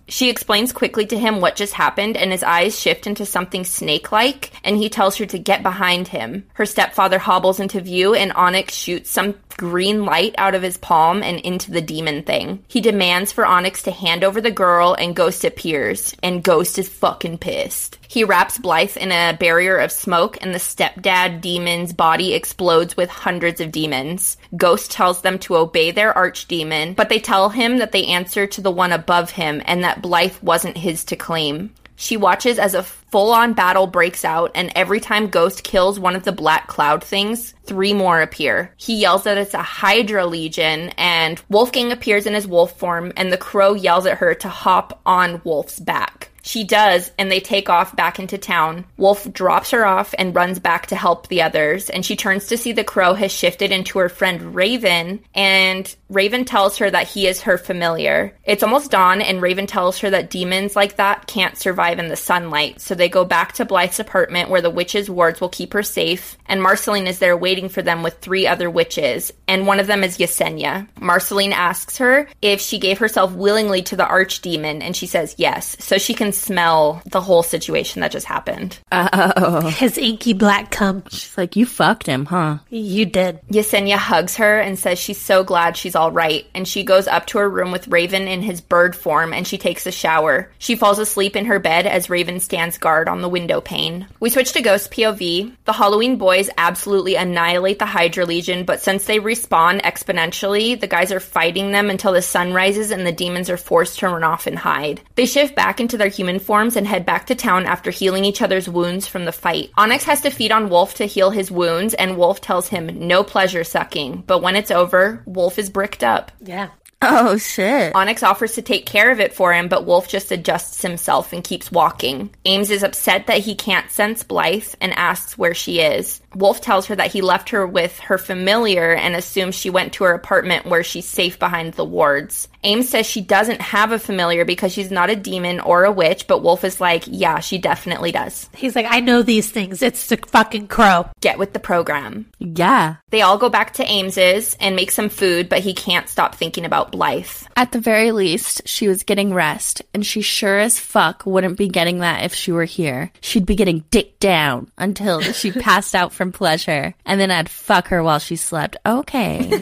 She explains quickly to him what just happened, and his eyes shift into something snake-like, and he tells her to get behind him. Her stepfather hobbles into view, and Onyx shoots some green light out of his palm and into the demon thing. He demands for Onyx to hand over the girl, and Ghost appears, and Ghost is fucking pissed. He wraps Blythe in a barrier of smoke, and the stepdad demon's body explodes with hundreds of demons. Ghost tells them to obey their archdemon, but they tell him that they answer to the one above him, and that Blythe wasn't his to claim. She watches as a full-on battle breaks out, and every time Ghost kills one of the black cloud things, three more appear. He yells that it's a Hydra Legion, and Wolfgang appears in his wolf form, and the crow yells at her to hop on Wolf's back. She does, and they take off back into town. Wolf drops her off and runs back to help the others, and she turns to see the crow has shifted into her friend Raven, and Raven tells her that he is her familiar. It's almost dawn, and Raven tells her that demons like that can't survive in the sunlight, so they go back to Blythe's apartment where the witches' wards will keep her safe, and Marceline is there waiting for them with three other witches, and one of them is Yesenia. Marceline asks her if she gave herself willingly to the archdemon, and she says yes, so she can smell the whole situation that just happened. Oh. His inky black cum. She's like, you fucked him, huh? You did. Yesenia hugs her and says she's so glad she's all right, and she goes up to her room with Raven in his bird form, and she takes a shower. She falls asleep in her bed as Raven stands guard on the window pane. We switch to Ghost P O V. The Halloween boys absolutely annihilate the Hydra Legion, but since they respawn exponentially, the guys are fighting them until the sun rises and the demons are forced to run off and hide. They shift back into their human forms and head back to town after healing each other's wounds from the fight. Onyx has to feed on Wolf to heal his wounds, and Wolf tells him no pleasure sucking, but when it's over, Wolf is bricked up. Yeah. Oh, shit. Onyx offers to take care of it for him, but Wolf just adjusts himself and keeps walking. Ames is upset that he can't sense Blythe and asks where she is. Wolf tells her that he left her with her familiar and assumes she went to her apartment where she's safe behind the wards. Ames says she doesn't have a familiar because she's not a demon or a witch, but Wolf is like, yeah, she definitely does. He's like, I know these things. It's the fucking crow. Get with the program. Yeah. They all go back to Ames's and make some food, but he can't stop thinking about Blythe. At the very least, she was getting rest, and she sure as fuck wouldn't be getting that if she were here. She'd be getting dicked down until she passed out from pleasure, and then I'd fuck her while she slept. Okay.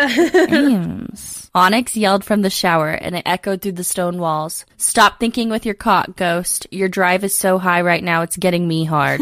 Ames. Onyx yelled from the shower, and it echoed through the stone walls. Stop thinking with your cock, Ghost. Your drive is so high right now, it's getting me hard.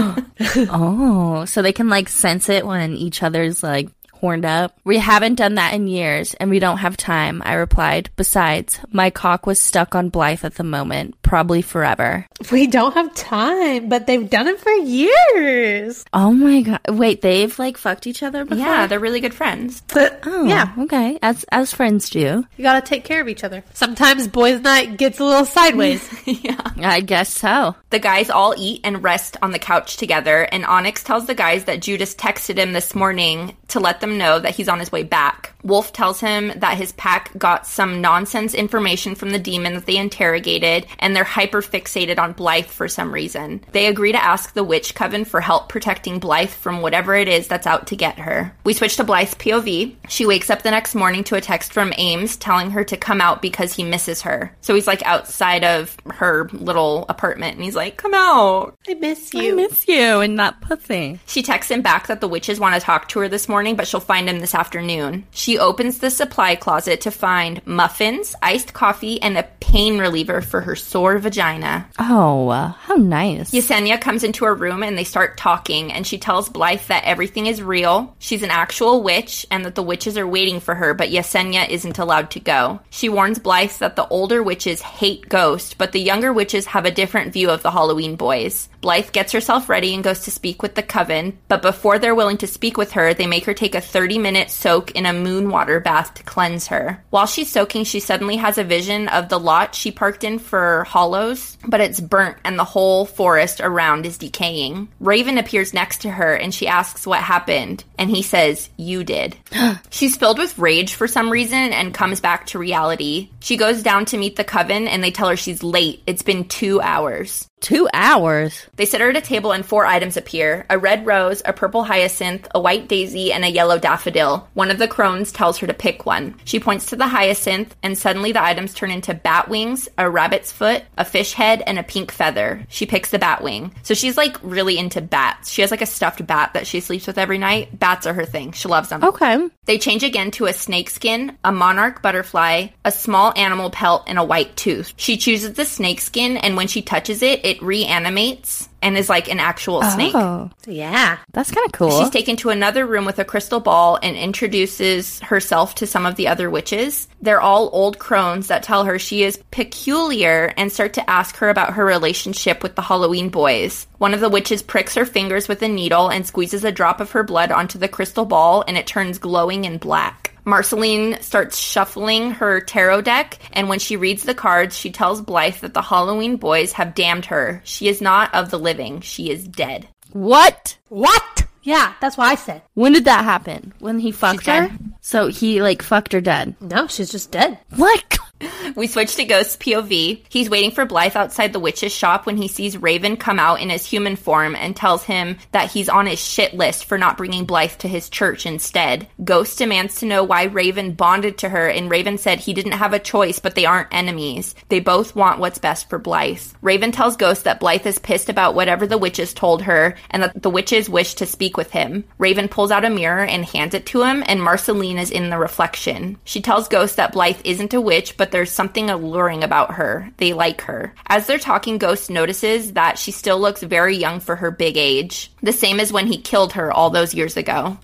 Oh, so they can, like, sense it when each other's, like, horned up. We haven't done that in years, and we don't have time, I replied. Besides, my cock was stuck on Blythe at the moment, probably forever. We don't have time, but they've done it for years. Oh my god. Wait, they've, like, fucked each other before? Yeah, they're really good friends. But, Oh, yeah. okay. As as friends do. You gotta take care of each other. Sometimes boys' night gets a little sideways. Yeah. I guess so. The guys all eat and rest on the couch together, and Onyx tells the guys that Judas texted him this morning to let them know that he's on his way back. Wolf tells him that his pack got some nonsense information from the demon that they interrogated, and they're hyper-fixated on Blythe for some reason. They agree to ask the Witch Coven for help protecting Blythe from whatever it is that's out to get her. We switch to Blythe's P O V. She wakes up the next morning to a text from Ames telling her to come out because he misses her. So he's like outside of her little apartment, and he's like, come out. I miss I you. miss you and that pussy. She texts him back that the witches want to talk to her this morning, but she'll find him this afternoon. She opens the supply closet to find muffins, iced coffee, and a pain reliever for her sore vagina. Oh, uh, how nice. Yesenia comes into her room and they start talking, and she tells Blythe that everything is real, she's an actual witch, and that the witches are waiting for her, but Yesenia isn't allowed to go. She warns Blythe that the older witches hate Ghost, but the younger witches have a different view of the Halloween boys. Blythe gets herself ready and goes to speak with the coven, but before they're willing to speak with her, they make her take a thirty-minute soak in a moon water bath to cleanse her. While she's soaking, she suddenly has a vision of the lot she parked in for hollows, but it's burnt and the whole forest around is decaying. Raven appears next to her and she asks what happened, and he says, "You did." She's filled with rage for some reason and comes back to reality. She goes down to meet the coven and they tell her she's late. It's been two hours. Two hours? They sit her at a table and four items appear. A red rose, a purple hyacinth, a white daisy, and a yellow daffodil. One of the crones tells her to pick one. She points to the hyacinth, and suddenly the items turn into bat wings, a rabbit's foot, a fish head, and a pink feather. She picks the bat wing. So she's like really into bats. She has like a stuffed bat that she sleeps with every night. Bats are her thing. She loves them. Okay. They change again to a snake skin, a monarch butterfly, a small animal pelt, and a white tooth. She chooses the snake skin, and when she touches it, it reanimates and is like an actual snake. Oh, Yeah. that's kind of cool. She's taken to another room with a crystal ball and introduces herself to some of the other witches. They're all old crones that tell her she is peculiar and start to ask her about her relationship with the Halloween boys. One of the witches pricks her fingers with a needle and squeezes a drop of her blood onto the crystal ball, and it turns glowing and black. Marceline starts shuffling her tarot deck, and when she reads the cards, she tells Blythe that the Halloween boys have damned her. She is not of the living. She is dead. What? What? Yeah, that's what I said. When did that happen? When he fucked She's her? dead. So he, like, fucked her dead. No, she's just dead. What? We switch to Ghost's P O V. He's waiting for Blythe outside the witch's shop when he sees Raven come out in his human form and tells him that he's on his shit list for not bringing Blythe to his church instead. Ghost demands to know why Raven bonded to her, and Raven said he didn't have a choice, but they aren't enemies. They both want what's best for Blythe. Raven tells Ghost that Blythe is pissed about whatever the witches told her, and that the witches wish to speak with him. Raven pulls out a mirror and hands it to him, and Marceline is in the reflection. She tells Ghost that Blythe isn't a witch, but there's something alluring about her. They like her. As they're talking, Ghost notices that she still looks very young for her big age. The same as when he killed her all those years ago.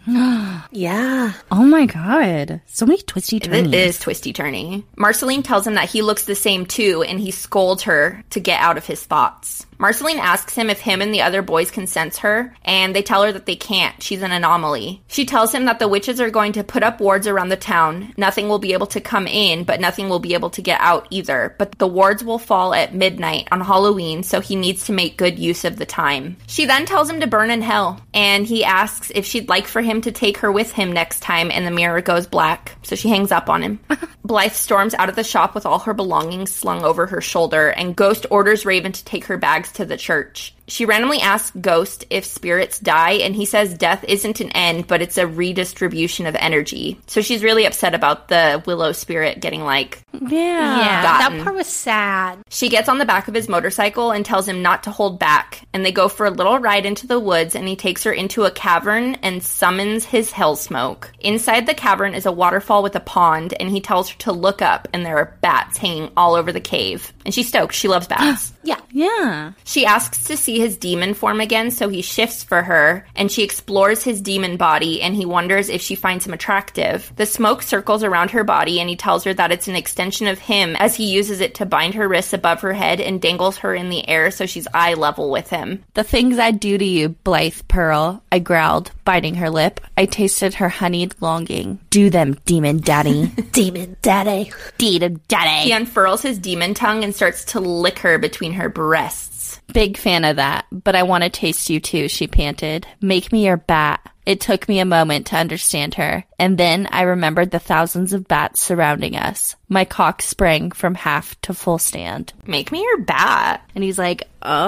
Yeah. Oh my god. So many twisty turnies. It is twisty-turny. Marceline tells him that he looks the same too, and he scolds her to get out of his thoughts. Marceline asks him if him and the other boys can sense her, and they tell her that they can't. She's an anomaly. She tells him that the witches are going to put up wards around the town. Nothing will be able to come in, but nothing will be able to get out either. But the wards will fall at midnight on Halloween, so he needs to make good use of the time. She then tells him to burn in hell, and he asks if she'd like for him to take her with him next time, and the mirror goes black, so she hangs up on him. Blythe storms out of the shop with all her belongings slung over her shoulder, and Ghost orders Raven to take her bags to the church. She randomly asks Ghost if spirits die, and he says death isn't an end, but it's a redistribution of energy. So she's really upset about the Willow spirit getting, like, Yeah. Yeah. Gotten. That part was sad. She gets on the back of his motorcycle and tells him not to hold back, and they go for a little ride into the woods, and he takes her into a cavern and summons his hell smoke. Inside the cavern is a waterfall with a pond, and he tells her to look up, and there are bats hanging all over the cave. And she's stoked. She loves bats. Yeah. Yeah. She asks to see his demon form again, so he shifts for her, and she explores his demon body, and he wonders if she finds him attractive. The smoke circles around her body, and he tells her that it's an extension of him, as he uses it to bind her wrists above her head and dangles her in the air so she's eye level with him. The things I'd do to you, Blythe Pearl, I growled, biting her lip. I tasted her honeyed longing. Do them, demon daddy. Demon daddy. Demon daddy. He unfurls his demon tongue and starts to lick her between her breasts. Big fan of that, but I want to taste you too, she panted. Make me your bat. It took me a moment to understand her, and then I remembered the thousands of bats surrounding us. My cock sprang from half to full stand. Make me your bat. And he's like,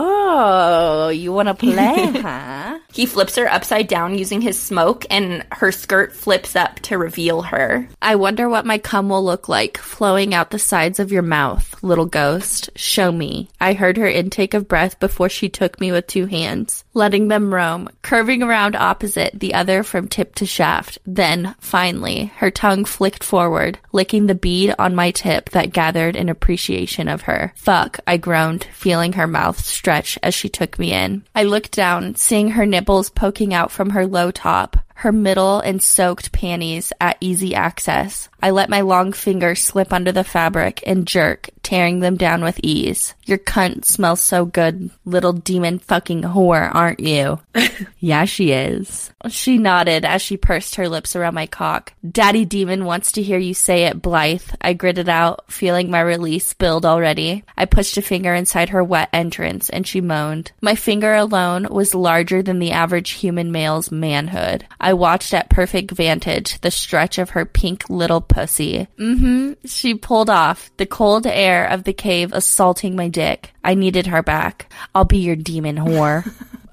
oh, you want to play, huh? He flips her upside down using his smoke, and her skirt flips up to reveal her. I wonder what my cum will look like, flowing out the sides of your mouth, little ghost. Show me. I heard her intake of breath before she took me with two hands, letting them roam, curving around opposite, the other from tip to shaft. Then, finally, her tongue flicked forward, licking the bead on my tip that gathered in appreciation of her. Fuck, I groaned, feeling her mouth stretch as she took me in. I looked down, seeing her nipples poking out from her low top, her middle and soaked panties at easy access. I let my long fingers slip under the fabric and jerk, tearing them down with ease. Your cunt smells so good, little demon fucking whore, aren't you? Yeah, she is. She nodded as she pursed her lips around my cock. Daddy Demon wants to hear you say it, Blythe. I gritted out, feeling my release build already. I pushed a finger inside her wet entrance, and she moaned. My finger alone was larger than the average human male's manhood. I watched at perfect vantage the stretch of her pink little pussy. Mm-hmm. She pulled off, the cold air of the cave assaulting my dick. I needed her back. I'll be your demon whore.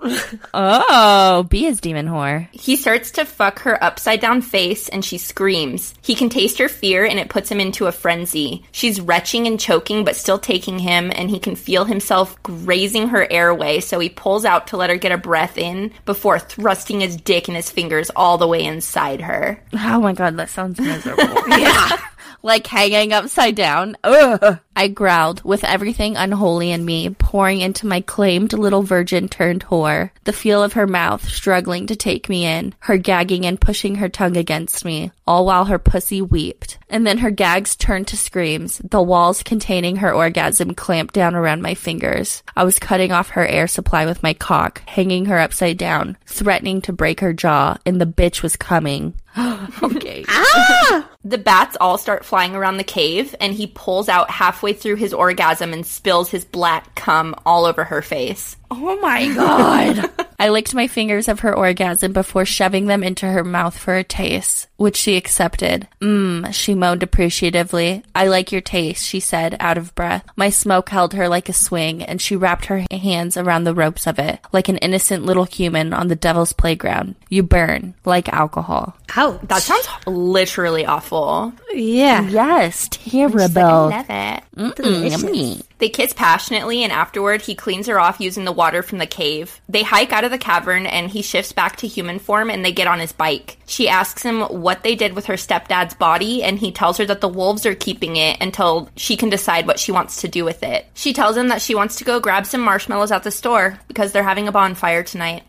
Oh, be his demon whore. He starts to fuck her upside down face and she screams. He can taste her fear and it puts him into a frenzy. She's retching and choking but still taking him, and he can feel himself grazing her airway, so he pulls out to let her get a breath in before thrusting his dick and his fingers all the way inside her. Oh my god, that sounds miserable. Yeah. Like hanging upside down. Ugh. I growled, with everything unholy in me pouring into my claimed little virgin turned whore. The feel of her mouth struggling to take me in, her gagging and pushing her tongue against me, all while her pussy weeped. And then her gags turned to screams, the walls containing her orgasm clamped down around my fingers. I was cutting off her air supply with my cock, hanging her upside down, threatening to break her jaw, and the bitch was coming. Okay. Ah! The bats all start flying around the cave, and he pulls out halfway through his orgasm and spills his black cum all over her face. Oh my god. I licked my fingers of her orgasm before shoving them into her mouth for a taste, which she accepted. Mmm, she moaned appreciatively. I like your taste, she said, out of breath. My smoke held her like a swing, and she wrapped her hands around the ropes of it, like an innocent little human on the devil's playground. You burn, like alcohol. Ouch. That sounds literally awful. Yeah. Yes, terrible. Like, I love it. Mm-mm, yummy. They kiss passionately, and afterward, he cleans her off using the water from the cave. They hike out of the cavern, and he shifts back to human form, and they get on his bike. She asks him what they did with her stepdad's body, and he tells her that the wolves are keeping it until she can decide what she wants to do with it. She tells him that she wants to go grab some marshmallows at the store, because they're having a bonfire tonight.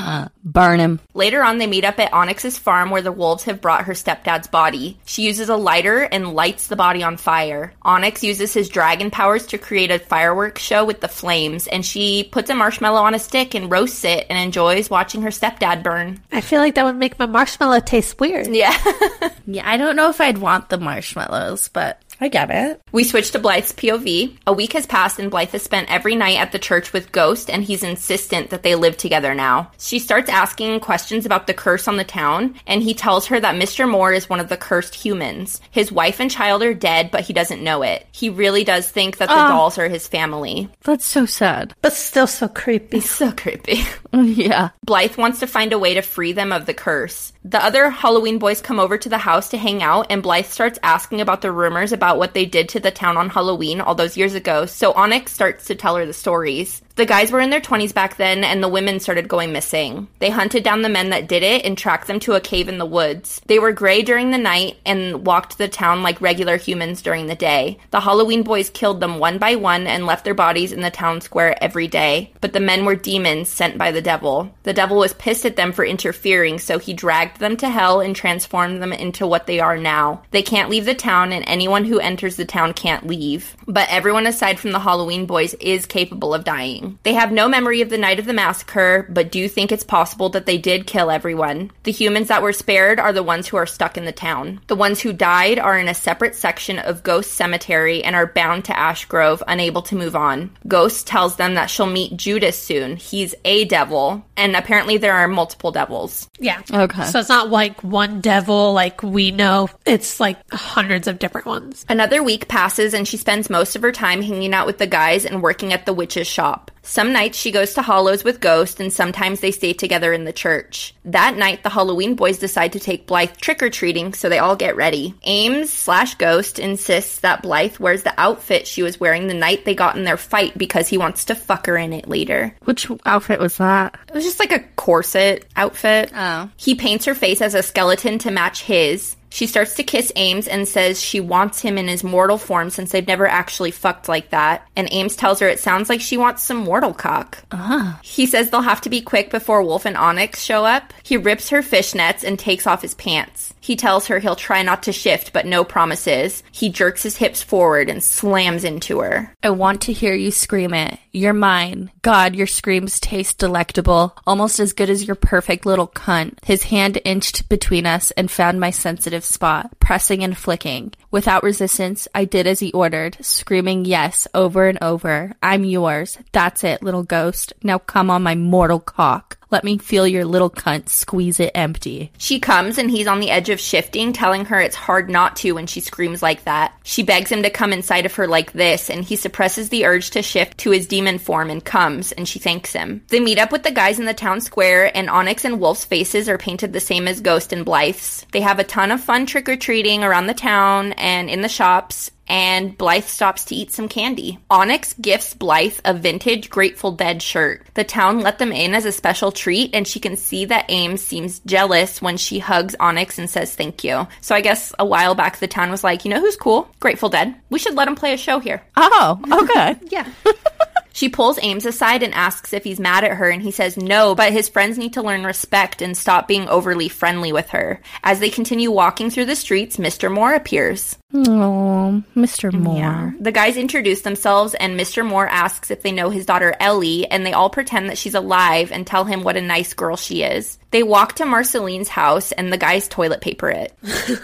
Burn him. Later on, they meet up at Onyx's farm where the wolves have brought her stepdad's body. She uses a lighter and lights the body on fire. Onyx uses his dragon powers to create a fireworks show with the flames, and she puts a marshmallow on a stick and roasts it and enjoys watching her stepdad burn. I feel like that would make my marshmallow taste weird. Yeah. Yeah, I don't know if I'd want the marshmallows, but I get it. We switch to Blythe's P O V. A week has passed and Blythe has spent every night at the church with Ghost, and he's insistent that they live together now. She starts asking questions about the curse on the town, and he tells her that Mister Moore is one of the cursed humans. His wife and child are dead, but he doesn't know it. He really does think that the Oh. dolls are his family. That's so sad. But still so creepy. So creepy. Yeah. Blythe wants to find a way to free them of the curse. The other Halloween boys come over to the house to hang out, and Blythe starts asking about the rumors about what they did to the town on Halloween all those years ago, so Onyx starts to tell her the stories. The guys were in their twenties back then, and the women started going missing. They hunted down the men that did it and tracked them to a cave in the woods. They were gray during the night and walked the town like regular humans during the day. The Halloween boys killed them one by one and left their bodies in the town square every day. But the men were demons sent by the devil. The devil was pissed at them for interfering, so he dragged them to hell and transformed them into what they are now. They can't leave the town, and anyone who enters the town can't leave. But everyone aside from the Halloween boys is capable of dying. They have no memory of the night of the massacre, but do think it's possible that they did kill everyone. The humans that were spared are the ones who are stuck in the town. The ones who died are in a separate section of Ghost Cemetery and are bound to Ash Grove, unable to move on. Ghost tells them that she'll meet Judas soon. He's a devil, and apparently there are multiple devils. Yeah. Okay. So it's not like one devil like we know. It's like hundreds of different ones. Another week passes, and she spends most of her time hanging out with the guys and working at the witch's shop. Some nights she goes to Hollows with Ghost, and sometimes they stay together in the church. That night, the Halloween boys decide to take Blythe trick-or-treating, so they all get ready. Ames slash Ghost insists that Blythe wears the outfit she was wearing the night they got in their fight because he wants to fuck her in it later. Which outfit was that? It was just like a corset outfit. Oh. He paints her face as a skeleton to match his. She starts to kiss Ames and says she wants him in his mortal form since they've never actually fucked like that. And Ames tells her it sounds like she wants some mortal cock. Uh-huh. He says they'll have to be quick before Wolf and Onyx show up. He rips her fishnets and takes off his pants. He tells her he'll try not to shift, but no promises. He jerks his hips forward and slams into her. I want to hear you scream it. You're mine. God, your screams taste delectable, almost as good as your perfect little cunt. His hand inched between us and found my sensitive spot, pressing and flicking. Without resistance, I did as he ordered, screaming yes over and over. I'm yours. That's it, little ghost. Now come on my mortal cock. Let me feel your little cunt squeeze it empty. She comes and he's on the edge of shifting, telling her it's hard not to when she screams like that. She begs him to come inside of her like this, and he suppresses the urge to shift to his demon form and comes, and she thanks him. They meet up with the guys in the town square, and Onyx and Wolf's faces are painted the same as Ghost and Blythe's. They have a ton of fun trick-or-treating around the town and in the shops, and Blythe stops to eat some candy. Onyx gifts Blythe a vintage Grateful Dead shirt. The town let them in as a special treat, and she can see that Ames seems jealous when she hugs Onyx and says thank you. So I guess a while back the town was like, you know who's cool? Grateful Dead. We should let him play a show here. Oh, okay. Yeah. She pulls Ames aside and asks if he's mad at her, and he says no, but his friends need to learn respect and stop being overly friendly with her. As they continue walking through the streets, Mister Moore appears. Oh, Mister Moore. Yeah. The guys introduce themselves, and Mister Moore asks if they know his daughter Ellie, and they all pretend that she's alive and tell him what a nice girl she is. They walk to Marceline's house, and the guys toilet paper it.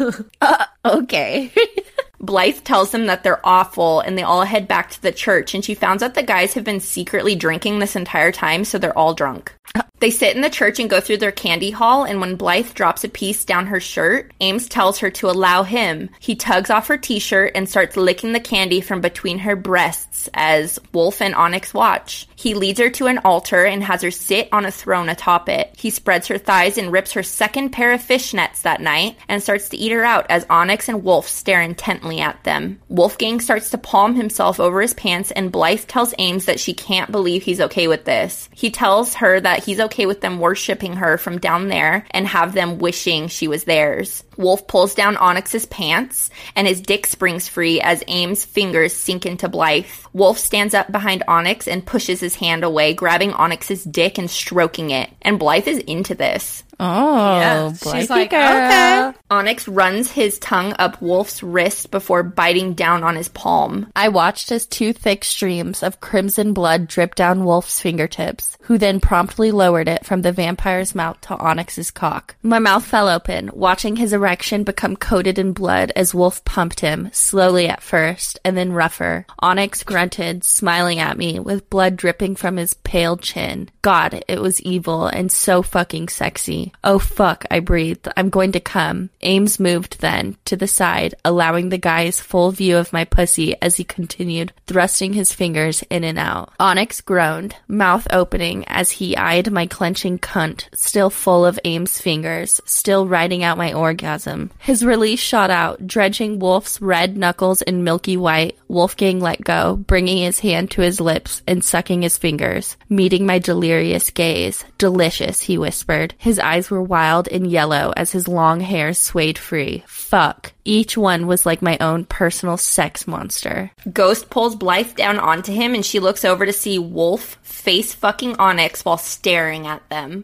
uh, okay. Blythe tells them that they're awful, and they all head back to the church, and she finds out the guys have been secretly drinking this entire time, so they're all drunk. They sit in the church and go through their candy haul, and when Blythe drops a piece down her shirt, Ames tells her to allow him. He tugs off her t-shirt and starts licking the candy from between her breasts as Wolf and Onyx watch. He leads her to an altar and has her sit on a throne atop it. He spreads her thighs and rips her second pair of fishnets that night and starts to eat her out as Onyx and Wolf stare intently at them. Wolfgang starts to palm himself over his pants, and Blythe tells Ames that she can't believe he's okay with this. He tells her that he's okay with them worshipping her from down there and have them wishing she was theirs. Wolf pulls down Onyx's pants, and his dick springs free as Ames' fingers sink into Blythe. Wolf stands up behind Onyx and pushes his hand away, grabbing Onyx's dick and stroking it. And Blythe is into this. Oh, yeah. Blythe She's like, girl. okay. Onyx runs his tongue up Wolf's wrist before biting down on his palm. I watched as two thick streams of crimson blood dripped down Wolf's fingertips, who then promptly lowered it from the vampire's mouth to Onyx's cock. My mouth fell open, watching his erection become coated in blood as Wolf pumped him, slowly at first, and then rougher. Onyx grunted, smiling at me, with blood dripping from his pale chin. God, it was evil and so fucking sexy. Oh fuck, I breathed. I'm going to come. Ames moved then, to the side, allowing the guy's full view of my pussy as he continued, thrusting his fingers in and out. Onyx groaned, mouth opening as he eyed my clenching cunt, still full of Ames' fingers, still riding out my orgasm. His release shot out, dredging Wolf's red knuckles in milky white. Wolfgang let go, bringing his hand to his lips and sucking his fingers, meeting my delirious gaze. Delicious, he whispered. His eyes were wild and yellow as his long hair swayed free. Fuck. Each one was like my own personal sex monster. Ghost pulls Blythe down onto him, and she looks over to see Wolf face fucking Onyx while staring at them.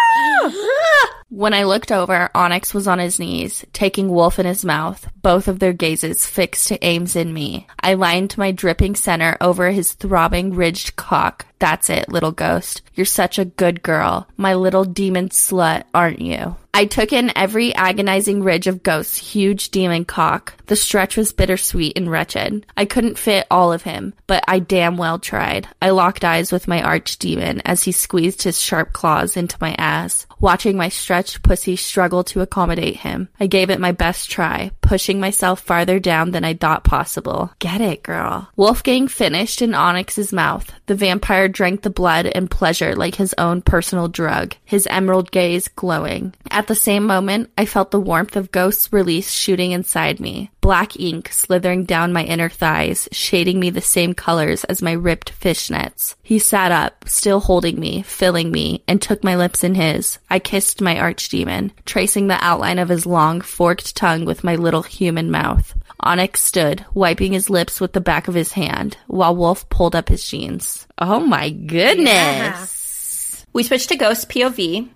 When I looked over, Onyx was on his knees, taking Wolf in his mouth, both of their gazes fixed to Ames and me. I lined my dripping center over his throbbing, ridged cock. That's it, little ghost. You're such a good girl. My little demon slut, aren't you? I took in every agonizing ridge of Ghost's huge demon cock. The stretch was bittersweet and wretched. I couldn't fit all of him, but I damn well tried. I locked eyes with my archdemon as he squeezed his sharp claws into my ass, watching my stretched pussy struggle to accommodate him. I gave it my best try, pushing myself farther down than I thought possible. Get it, girl. Wolfgang finished in Onyx's mouth. The vampire drank the blood and pleasure like his own personal drug, his emerald gaze glowing. At the same moment, I felt the warmth of Ghost's release shooting inside me. Black ink slithering down my inner thighs, shading me the same colors as my ripped fishnets. He sat up, still holding me, filling me, and took my lips in his. I kissed my archdemon, tracing the outline of his long, forked tongue with my little human mouth. Onyx stood, wiping his lips with the back of his hand, while Wolf pulled up his jeans. Oh my goodness! Yeah. We switch to Ghost P O V.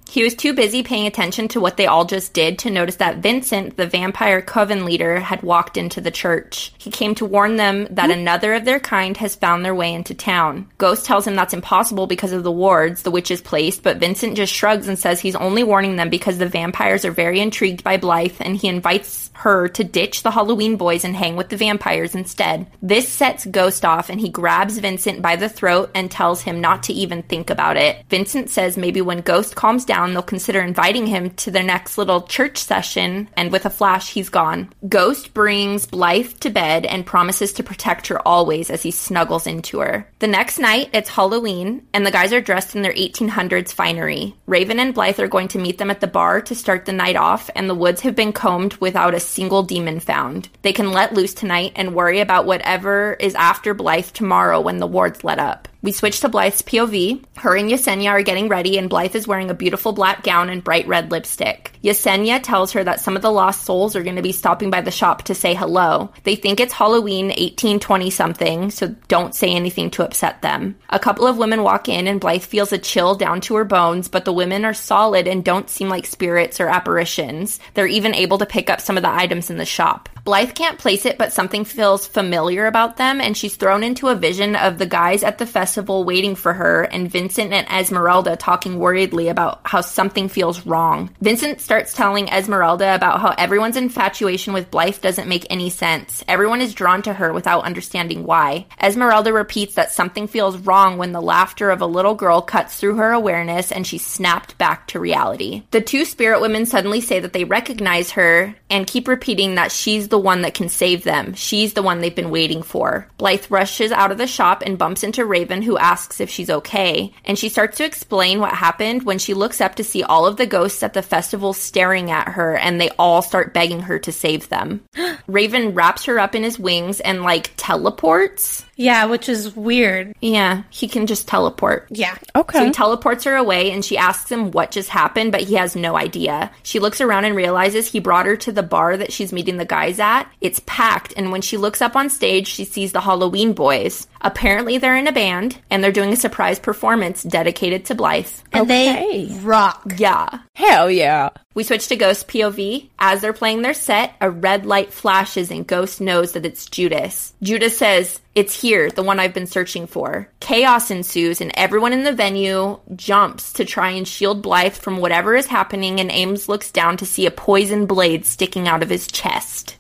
He was too busy paying attention to what they all just did to notice that Vincent, the vampire coven leader, had walked into the church. He came to warn them that mm-hmm. another of their kind has found their way into town. Ghost tells him that's impossible because of the wards the witches placed, but Vincent just shrugs and says he's only warning them because the vampires are very intrigued by Blythe, and he invites her to ditch the Halloween boys and hang with the vampires instead. This sets Ghost off, and he grabs Vincent by the throat and tells him not to even think about it. Vincent says maybe when Ghost calms down, they'll consider inviting him to their next little church session, and with a flash, he's gone. Ghost brings Blythe to bed and promises to protect her always as he snuggles into her. The next night, it's Halloween, and the guys are dressed in their eighteen hundreds finery. Raven and Blythe are going to meet them at the bar to start the night off, and the woods have been combed without a single demon found. They can let loose tonight and worry about whatever is after Blythe tomorrow when the wards let up. We switch to Blythe's P O V. Her and Yesenia are getting ready, and Blythe is wearing a beautiful black gown and bright red lipstick. Yesenia tells her that some of the lost souls are going to be stopping by the shop to say hello. They think it's Halloween eighteen twenty something, so don't say anything to upset them. A couple of women walk in, and Blythe feels a chill down to her bones, but the women are solid and don't seem like spirits or apparitions. They're even able to pick up some of the items in the shop. Blythe can't place it, but something feels familiar about them, and she's thrown into a vision of the guys at the festival waiting for her, and Vincent and Esmeralda talking worriedly about how something feels wrong. Vincent starts telling Esmeralda about how everyone's infatuation with Blythe doesn't make any sense. Everyone is drawn to her without understanding why. Esmeralda repeats that something feels wrong when the laughter of a little girl cuts through her awareness and she's snapped back to reality. The two spirit women suddenly say that they recognize her and keep repeating that she's the one that can save them. She's the one they've been waiting for. Blythe rushes out of the shop and bumps into Raven, who asks if she's okay, and she starts to explain what happened when she looks up to see all of the ghosts at the festival staring at her, and they all start begging her to save them. Raven wraps her up in his wings and, like, teleports. Yeah, which is weird. Yeah, he can just teleport. Yeah. Okay. So he teleports her away, and she asks him what just happened, but he has no idea. She looks around and realizes he brought her to the bar that she's meeting the guys at. It's packed, and when she looks up on stage, she sees the Halloween boys. Apparently, they're in a band, and they're doing a surprise performance dedicated to Blythe. And Okay. they rock. Yeah. Hell yeah. We switch to Ghost P O V. As they're playing their set, a red light flashes and Ghost knows that it's Judas. Judas says, "It's here, the one I've been searching for." Chaos ensues, and everyone in the venue jumps to try and shield Blythe from whatever is happening, and Ames looks down to see a poison blade sticking out of his chest.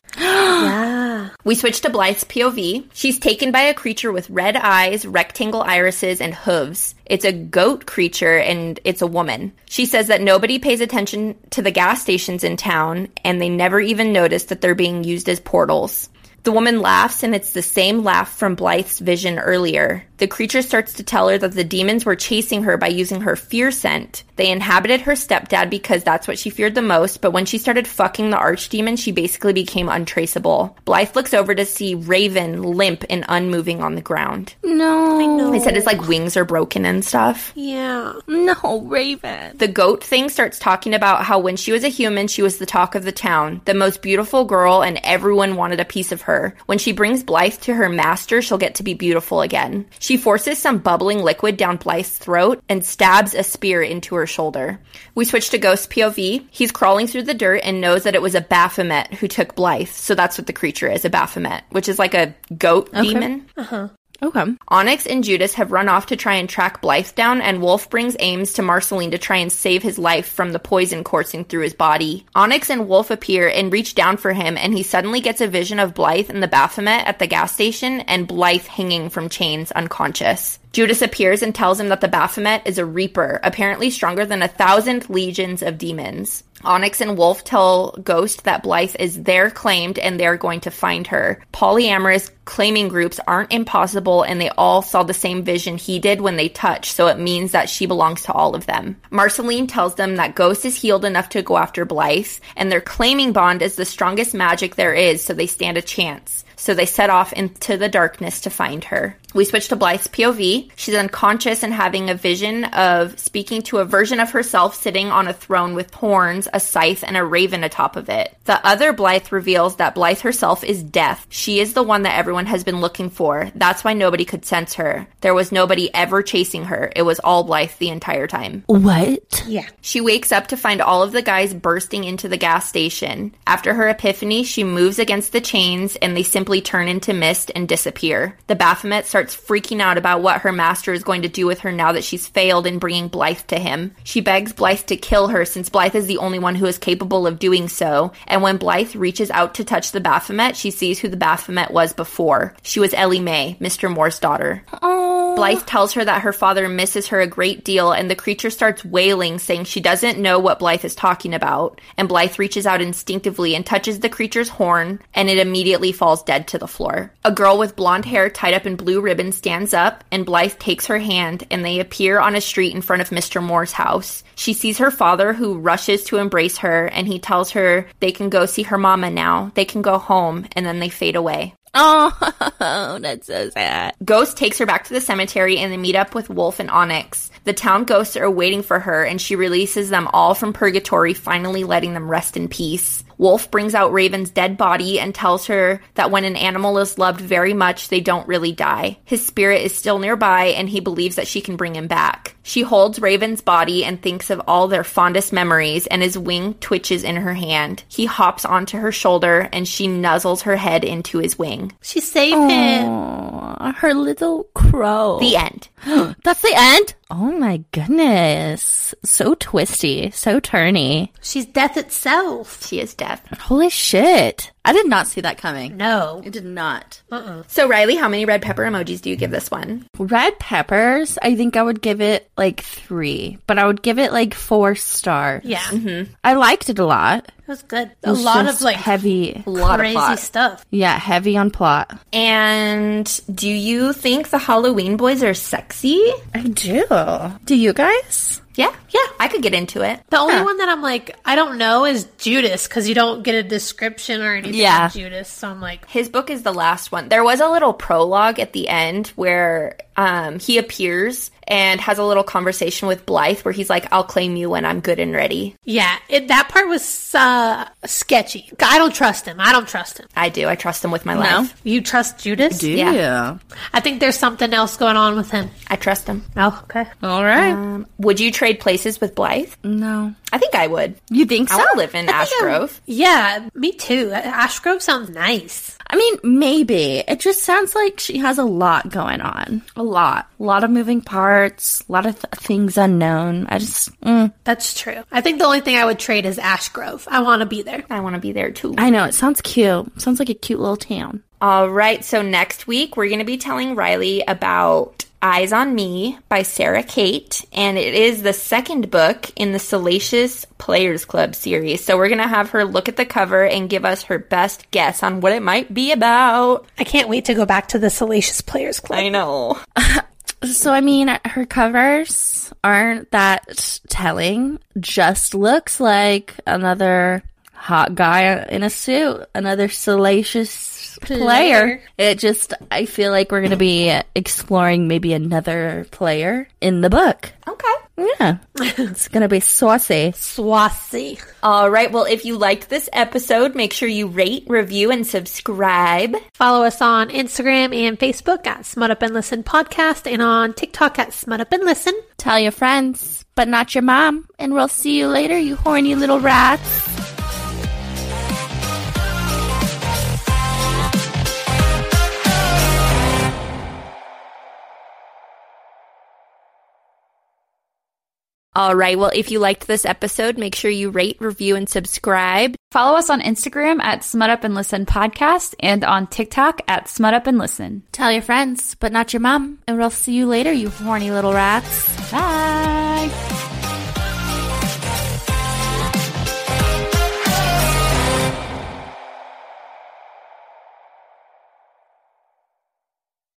Yeah. We switch to Blythe's P O V. She's taken by a creature with red eyes, rectangle irises, and hooves. It's a goat creature, and it's a woman. She says that nobody pays attention to the gas stations in town, and they never even notice that they're being used as portals. The woman laughs, and it's the same laugh from Blythe's vision earlier. The creature starts to tell her that the demons were chasing her by using her fear scent. They inhabited her stepdad because that's what she feared the most, but when she started fucking the archdemon, she basically became untraceable. Blythe looks over to see Raven limp and unmoving on the ground. No. I know. They said his, like, wings are broken and stuff. Yeah. No, Raven. The goat thing starts talking about how when she was a human, she was the talk of the town, the most beautiful girl, and everyone wanted a piece of her. When she brings Blythe to her master, she'll get to be beautiful again. She forces some bubbling liquid down Blythe's throat and stabs a spear into her shoulder. We switch to Ghost P O V. He's crawling through the dirt and knows that it was a Baphomet who took Blythe, so that's what the creature is, a Baphomet, which is like a goat Okay. demon. Uh-huh. Okay. Onyx and Judas have run off to try and track Blythe down, and Wolf brings Ames to Marceline to try and save his life from the poison coursing through his body. Onyx and Wolf appear and reach down for him, and he suddenly gets a vision of Blythe and the Baphomet at the gas station, and Blythe hanging from chains unconscious. Judas appears and tells him that the Baphomet is a reaper, apparently stronger than a thousand legions of demons. Onyx and Wolf tell Ghost that Blythe is their claimed and they're going to find her. Polyamorous claiming groups aren't impossible, and they all saw the same vision he did when they touch, so it means that she belongs to all of them. Marceline tells them that Ghost is healed enough to go after Blythe, and their claiming bond is the strongest magic there is, so they stand a chance. So they set off into the darkness to find her. We switch to Blythe's P O V. She's unconscious and having a vision of speaking to a version of herself sitting on a throne with horns, a scythe, and a raven atop of it. The other Blythe reveals that Blythe herself is Death. She is the one that everyone has been looking for. That's why nobody could sense her. There was nobody ever chasing her. It was all Blythe the entire time. What? Yeah. She wakes up to find all of the guys bursting into the gas station. After her epiphany, she moves against the chains and they simply turn into mist and disappear. The Baphomet starts freaking out about what her master is going to do with her now that she's failed in bringing Blythe to him. She begs Blythe to kill her since Blythe is the only one who is capable of doing so, and when Blythe reaches out to touch the Baphomet, she sees who the Baphomet was before. She was Ellie Mae, Mister Moore's daughter. Oh. Blythe tells her that her father misses her a great deal, and the creature starts wailing, saying she doesn't know what Blythe is talking about. And Blythe reaches out instinctively and touches the creature's horn, and it immediately falls dead to the floor. A girl with blonde hair tied up in blue ribbons stands up, and Blythe takes her hand, and they appear on a street in front of Mister Moore's house. She sees her father, who rushes to embrace her, and he tells her they can go see her mama now. They can go home, and then they fade away. Oh, that's so sad. Ghost takes her back to the cemetery and they meet up with Wolf and Onyx. The town ghosts are waiting for her and she releases them all from purgatory, finally letting them rest in peace. Wolf brings out Raven's dead body and tells her that when an animal is loved very much, they don't really die. His spirit is still nearby and he believes that she can bring him back. She holds Raven's body and thinks of all their fondest memories, and his wing twitches in her hand. He hops onto her shoulder and she nuzzles her head into his wing. She saved him. Aww, her little crow. The end. That's the end? Oh my goodness. So twisty, so turny. She's death itself. She is death. Holy shit. I did not see that coming. No. I did not. Uh-uh. So Riley, how many red pepper emojis do you give this one? Red peppers, I think I would give it like three, but I would give it like four stars. Yeah. Mm-hmm. I liked it a lot. It was good. It was a lot just of like heavy. A lot crazy of plot. stuff. Yeah, heavy on plot. And do you think the Halloween boys are sexy? I do. Do you guys? Yeah, yeah, I could get into it. The only Huh. one that I'm like, I don't know is Judas, because you don't get a description or anything Yeah. of Judas. So I'm like, His book is the last one. There was a little prologue at the end where um, he appears and has a little conversation with Blythe where he's like, I'll claim you when I'm good and ready. yeah, it, that part was uh, sketchy. I don't trust him. I don't trust him. I do. I trust him with my No. life. You trust Judas? Yeah. I think there's something else going on with him. I trust him. Oh, okay. All right. Um, would you trade places with Blythe? No. I think I would. You think I so? want to live in Ash Grove. Yeah, me too. Ash Grove sounds nice. I mean, maybe. It just sounds like she has a lot going on. A lot. A lot of moving parts. A lot of th- things unknown. I just... Mm. That's true. I think the only thing I would trade is Ash Grove. I want to be there. I want to be there too. I know. It sounds cute. Sounds like a cute little town. All right, so next week we're going to be telling Riley about Eyes on Me by Sarah Kate, and it is the second book in the Salacious Players Club series. So we're going to have her look at the cover and give us her best guess on what it might be about. I can't wait to go back to the Salacious Players Club. I know. So, I mean, her covers aren't that telling. Just looks like another hot guy in a suit. Another salacious player. Player. It just, I feel like we're going to be exploring maybe another player in the book. Okay. Yeah. It's going to be saucy. Swassy. All right, well, if you liked this episode, make sure you rate, review, and subscribe. Follow us on Instagram and Facebook at Smut Up and Listen Podcast and on TikTok at Smut Up and Listen. Tell your friends, but not your mom. And we'll see you later, you horny little rats. All right, well, if you liked this episode, make sure you rate, review, and subscribe. Follow us on Instagram at Smut Up and Listen Podcast and on TikTok at Smut Up and Listen. Tell your friends, but not your mom. And we'll see you later, you horny little rats. Bye!